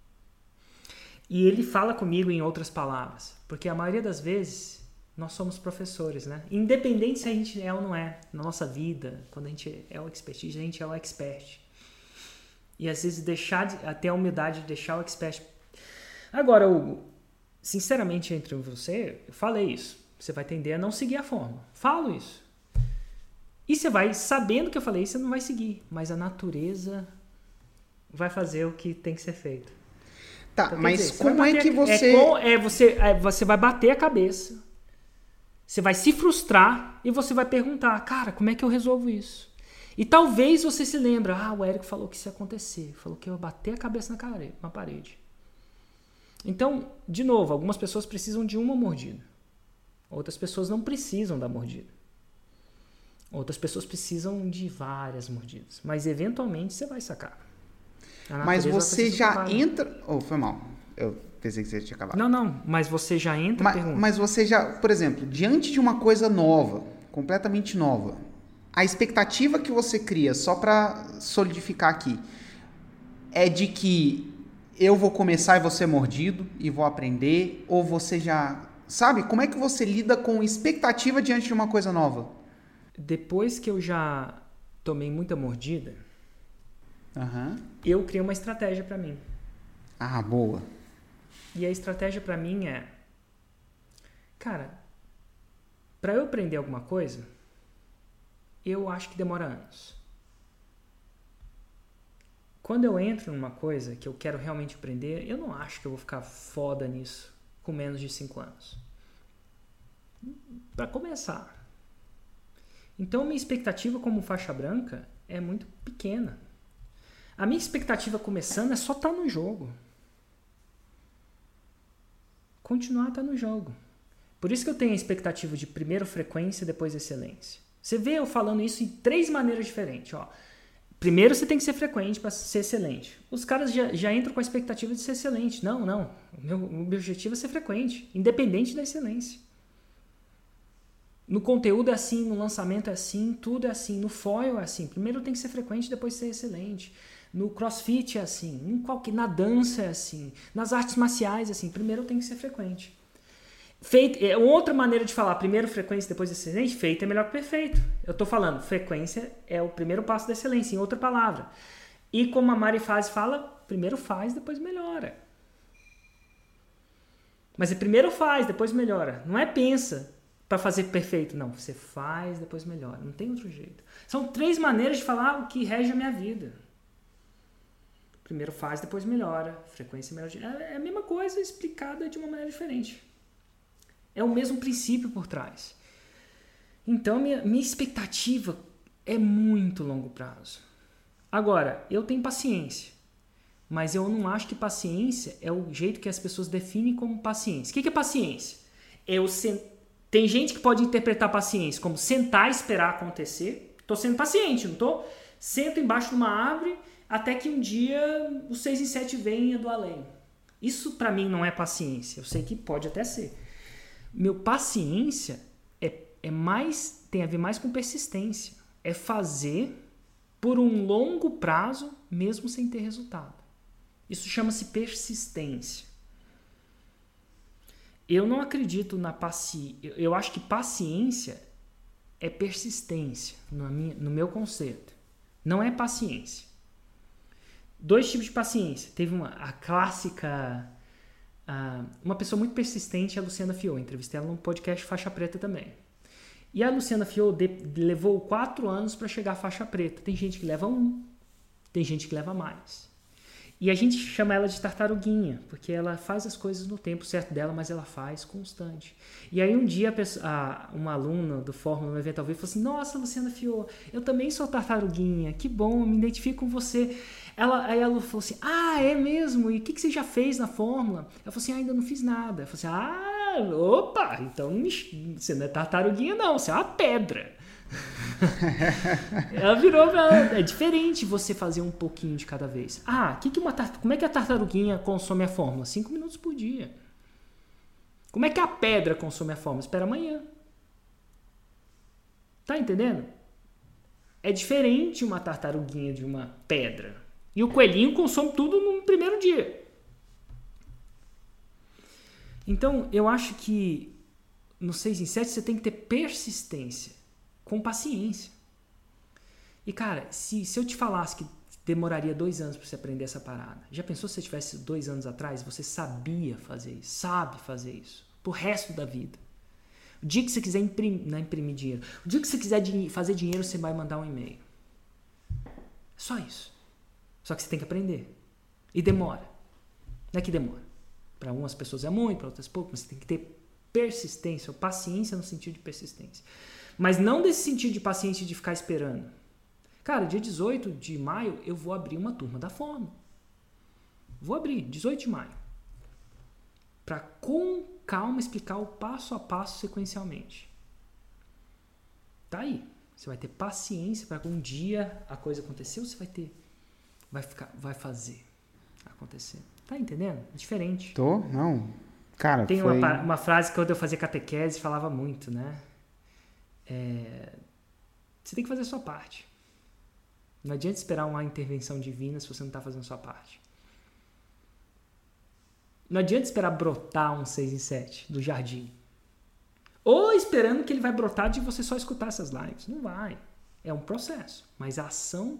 E ele fala comigo em outras palavras, porque a maioria das vezes nós somos professores, né? Independente se a gente é ou não é, na nossa vida, quando a gente é o expertise, a gente é o expert. E às vezes ter a humildade de deixar o expert. Agora, Hugo, sinceramente entre você, eu falei isso. Você vai tender a não seguir a fórmula. Falo isso. E você vai, sabendo que eu falei isso, você não vai seguir. Mas a natureza vai fazer o que tem que ser feito. Tá, então, mas dizer, como é que você vai bater a cabeça. Você vai se frustrar e você vai perguntar, cara, como é que eu resolvo isso? E talvez você se lembre, o Érico falou que isso ia acontecer, falou que eu ia bater a cabeça na parede. Então, de novo, algumas pessoas precisam de uma mordida. Outras pessoas não precisam da mordida. Outras pessoas precisam de várias mordidas. Mas, eventualmente, você vai sacar. Mas você já entra... foi mal. Eu pensei que você tinha acabado. Não. Mas você já entra... Mas você já, por exemplo, diante de uma coisa nova, completamente nova, a expectativa que você cria, só para solidificar aqui, é de que eu vou começar e vou ser mordido e vou aprender, ou você já... Sabe? Como é que você lida com expectativa diante de uma coisa nova? Depois que eu já tomei muita mordida, eu criei uma estratégia para mim. Boa. E a estratégia para mim é... Cara, para eu aprender alguma coisa... eu acho que demora anos. Quando eu entro numa coisa que eu quero realmente aprender, eu não acho que eu vou ficar foda nisso com menos de 5 anos. Para começar. Então, minha expectativa como faixa branca é muito pequena. A minha expectativa começando é só estar no jogo. Continuar a estar no jogo. Por isso que eu tenho a expectativa de primeiro frequência, depois excelência. Você vê eu falando isso em 3 maneiras diferentes. Primeiro você tem que ser frequente para ser excelente. Os caras já entram com a expectativa de ser excelente. Não. O meu objetivo é ser frequente, independente da excelência. No conteúdo é assim, no lançamento é assim, tudo é assim. No foil é assim. Primeiro tem que ser frequente, depois ser excelente. No crossfit é assim. Na dança é assim. Nas artes marciais é assim. Primeiro tem que ser frequente. Outra maneira de falar primeiro frequência, depois excelente, feito é melhor que perfeito. Eu estou falando, frequência é o primeiro passo da excelência, em outra palavra. E como a Mari fala, primeiro faz, depois melhora. Mas primeiro faz, depois melhora. Não é pensa para fazer perfeito, não. Você faz, depois melhora. Não tem outro jeito. São 3 maneiras de falar o que rege a minha vida. Primeiro faz, depois melhora. Frequência melhor. É a mesma coisa explicada de uma maneira diferente. É o mesmo princípio por trás. Então, minha expectativa é muito longo prazo. Agora, eu tenho paciência. Mas eu não acho que paciência é o jeito que as pessoas definem como paciência. O que é paciência? Tem gente que pode interpretar paciência como sentar e esperar acontecer. Estou sendo paciente, não estou? Sento embaixo de uma árvore, Até que um dia o 6 em 7 venha do além. Isso para mim não é paciência. Eu sei que pode até ser. Meu paciência tem a ver mais com persistência. É fazer por um longo prazo, mesmo sem ter resultado. Isso chama-se persistência. Eu não acredito na paciência. Eu acho que paciência é persistência, no meu conceito. Não é paciência. 2 tipos de paciência. Teve a clássica... uma pessoa muito persistente é a Luciana Fiô. Entrevistei ela num podcast Faixa Preta também. E a Luciana Fiô levou 4 anos para chegar à faixa preta. Tem gente que leva 1, tem gente que leva mais. E a gente chama ela de tartaruguinha, porque ela faz as coisas no tempo certo dela, mas ela faz constante. E aí um dia uma aluna do Fórmula no evento ao vivo falou assim, nossa, Luciana Fiô, eu também sou tartaruguinha, que bom, me identifico com você. Aí ela falou assim, é mesmo? E o que você já fez na Fórmula? Ela falou assim, ainda não fiz nada. Eu falei assim, opa, então você não é tartaruguinha não, você é uma pedra. Ela virou é diferente você fazer um pouquinho de cada vez. Como é que a tartaruguinha consome a fórmula? 5 minutos por dia. Como é que a pedra consome a fórmula? Espera amanhã. Tá entendendo? É diferente uma tartaruguinha de uma pedra. E o coelhinho consome tudo no primeiro dia. Então eu acho que no 6 em 7 você tem que ter persistência com paciência. E cara, se eu te falasse que demoraria 2 anos para você aprender essa parada, já pensou se você tivesse 2 anos atrás, você sabia fazer isso, sabe fazer isso, pro resto da vida. O dia que você quiser imprimir dinheiro, o dia que você quiser fazer dinheiro, você vai mandar um e-mail. Só isso. Só que você tem que aprender. E demora. Não é que demora. Para umas pessoas é muito, para outras pouco, mas você tem que ter persistência, ou paciência no sentido de persistência. Mas não desse sentido de paciência de ficar esperando. Cara, dia 18 de maio eu vou abrir uma turma da Fórmula. Vou abrir, 18 de maio. Para com calma explicar o passo a passo sequencialmente. Tá aí. Você vai ter paciência para que um dia a coisa aconteceu, você vai fazer acontecer. Tá entendendo? É diferente. Tô? Não. Cara, tem uma frase que quando eu fazia catequese falava muito, né? Você tem que fazer a sua parte. Não adianta esperar uma intervenção divina se você não está fazendo a sua parte. Não adianta esperar brotar um 6 em 7 do jardim. Ou esperando que ele vai brotar de você só escutar essas lives. Não vai. É um processo. Mas a ação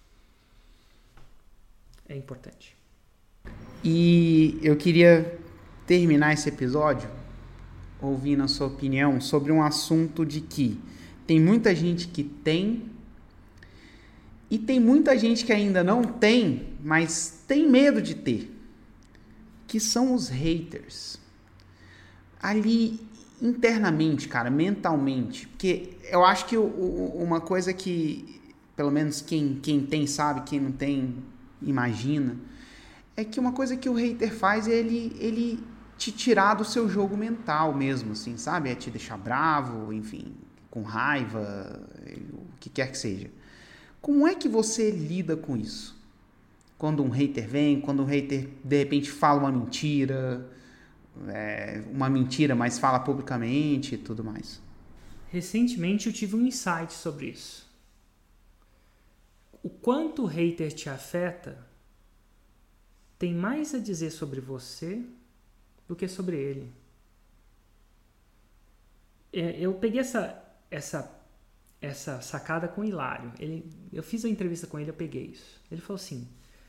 é importante. E eu queria terminar esse episódio ouvindo a sua opinião sobre um assunto de que tem muita gente que tem e tem muita gente que ainda não tem, mas tem medo de ter, que são os haters. Ali internamente, cara, mentalmente, porque eu acho que uma coisa que, pelo menos quem tem sabe, quem não tem imagina, é que uma coisa que o hater faz é ele te tirar do seu jogo mental mesmo, assim, sabe? É te deixar bravo, enfim, com raiva, o que quer que seja. Como é que você lida com isso? Quando um hater vem, quando um hater de repente fala uma mentira, mas fala publicamente e tudo mais. Recentemente eu tive um insight sobre isso. O quanto o hater te afeta tem mais a dizer sobre você do que sobre ele. Eu peguei essa sacada com o Hilário. Eu fiz a entrevista com ele, eu peguei isso. Ele falou assim,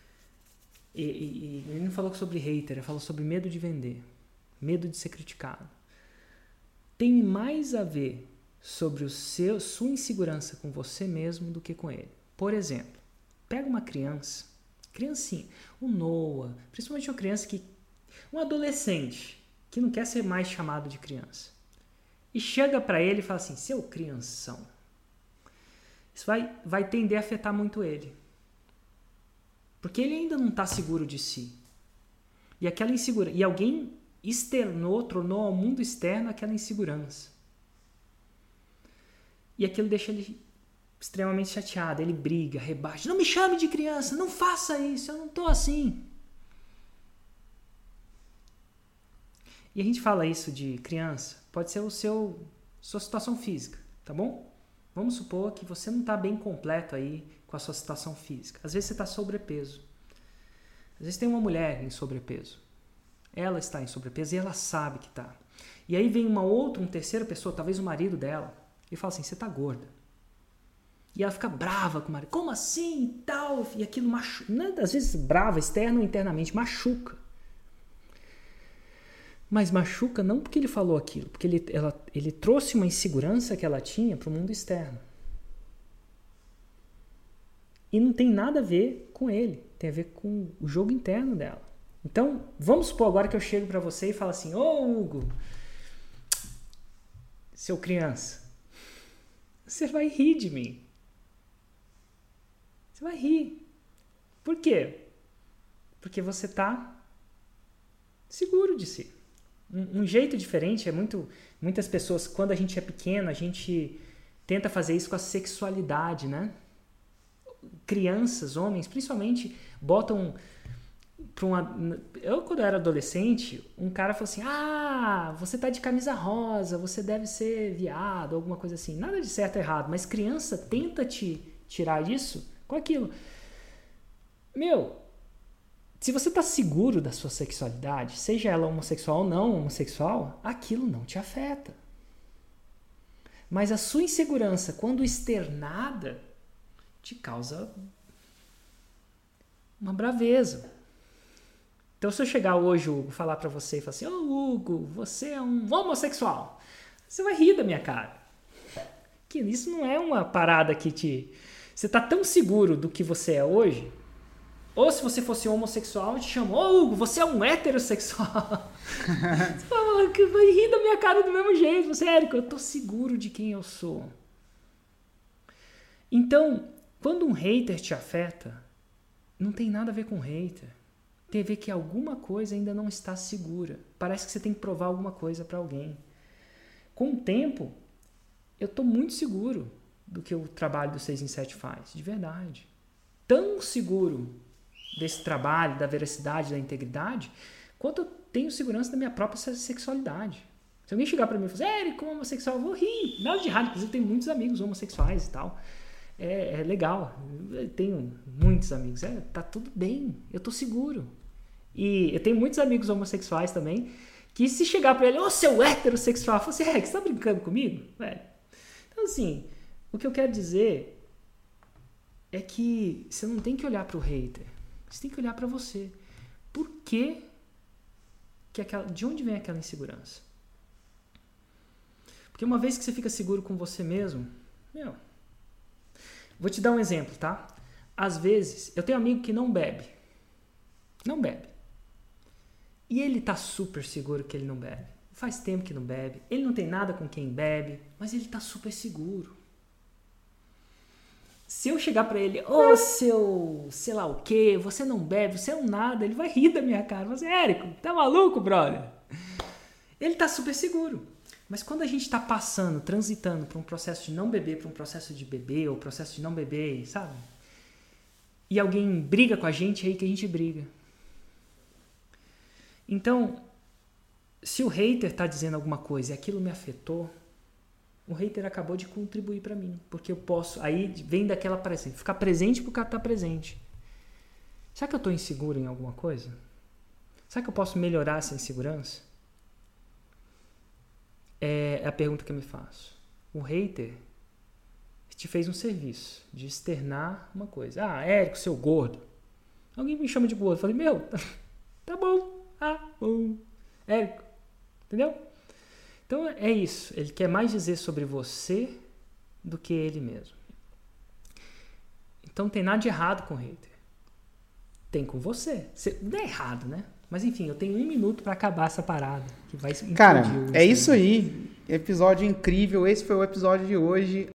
e ele não falou sobre hater, ele falou sobre medo de vender, medo de ser criticado. Tem mais a ver sobre sua insegurança com você mesmo do que com ele. Por exemplo, pega uma criancinha, o Noah, principalmente um adolescente que não quer ser mais chamado de criança, e chega para ele e fala assim, seu crianção. Isso vai tender a afetar muito ele. Porque ele ainda não está seguro de si. E aquela insegurança. E alguém tornou ao mundo externo aquela insegurança. E aquilo deixa ele extremamente chateado, ele briga, rebate. Não me chame de criança, não faça isso, eu não tô assim. E a gente fala isso de criança, pode ser sua situação física, tá bom? Vamos supor que você não está bem completo aí com a sua situação física. Às vezes você está sobrepeso. Às vezes tem uma mulher em sobrepeso. Ela está em sobrepeso e ela sabe que está. E aí vem uma terceira pessoa, talvez o marido dela, e fala assim, você está gorda. E ela fica brava com o marido. Como assim e tal? E aquilo machuca. Às vezes brava, externa ou internamente, machuca. Mas machuca não porque ele falou aquilo, porque ele trouxe uma insegurança que ela tinha para o mundo externo. E não tem nada a ver com ele, tem a ver com o jogo interno dela. Então, vamos supor agora que eu chego para você e falo assim, ô Hugo, seu criança, você vai rir de mim. Você vai rir. Por quê? Porque você está seguro de si. Um jeito diferente muitas pessoas, quando a gente é pequeno, a gente tenta fazer isso com a sexualidade, né? Crianças, homens, principalmente, botam quando eu era adolescente, um cara falou assim, você tá de camisa rosa, você deve ser viado, alguma coisa assim. Nada de certo ou errado, mas criança tenta te tirar isso com aquilo. Se você tá seguro da sua sexualidade, seja ela homossexual ou não homossexual, aquilo não te afeta. Mas a sua insegurança, quando externada, te causa uma braveza. Então, se eu chegar hoje, Hugo, falar pra você e falar assim, Hugo, você é um homossexual, você vai rir da minha cara. Que isso não é uma parada que você tá tão seguro do que você é hoje, ou se você fosse homossexual, eu te chamo, Hugo, você é um heterossexual. Você fala que vai rir da minha cara do mesmo jeito. Você, Érico, eu tô seguro de quem eu sou. Então, quando um hater te afeta, não tem nada a ver com hater. Tem a ver que alguma coisa ainda não está segura. Parece que você tem que provar alguma coisa para alguém. Com o tempo, eu estou muito seguro do que o trabalho do 6 em 7 faz. De verdade. Tão seguro desse trabalho, da veracidade, da integridade, quanto eu tenho segurança da minha própria sexualidade. Se alguém chegar para mim e falar, Érico, homossexual, eu vou rir. Nada de errado. Inclusive, eu tenho muitos amigos homossexuais e tal. É legal, eu tenho muitos amigos, tá tudo bem, eu tô seguro. E eu tenho muitos amigos homossexuais também, que se chegar pra ele, seu heterossexual, eu falo assim, você tá brincando comigo? Então assim, o que eu quero dizer é que você não tem que olhar pro hater, você tem que olhar pra você. Por que de onde vem aquela insegurança? Porque uma vez que você fica seguro com você mesmo, vou te dar um exemplo, tá? Às vezes, eu tenho um amigo que não bebe. Não bebe. E ele tá super seguro que ele não bebe. Faz tempo que não bebe. Ele não tem nada com quem bebe, mas ele tá super seguro. Se eu chegar pra ele, seu sei lá o quê, você não bebe, você é um nada, ele vai rir da minha cara. Vai dizer, Érico, tá maluco, brother? Ele tá super seguro. Mas quando a gente está transitando para um processo de não beber, para um processo de beber, ou processo de não beber, sabe? E alguém briga com a gente, é aí que a gente briga. Então, se o hater está dizendo alguma coisa e aquilo me afetou, o hater acabou de contribuir para mim. Porque eu posso, aí vem daquela presença, ficar presente porque está presente. Será que eu estou inseguro em alguma coisa? Será que eu posso melhorar essa insegurança? É a pergunta que eu me faço. O hater te fez um serviço de externar uma coisa. Érico, seu gordo. Alguém me chama de gordo. Eu falei, tá bom. Bom. Érico. Entendeu? Então é isso. Ele quer mais dizer sobre você do que ele mesmo. Então não tem nada de errado com o hater. Tem com você. Não é errado, né? Mas enfim, eu tenho 1 minuto para acabar essa parada. Que vai Cara, é isso aí. Episódio incrível. Esse foi o episódio de hoje.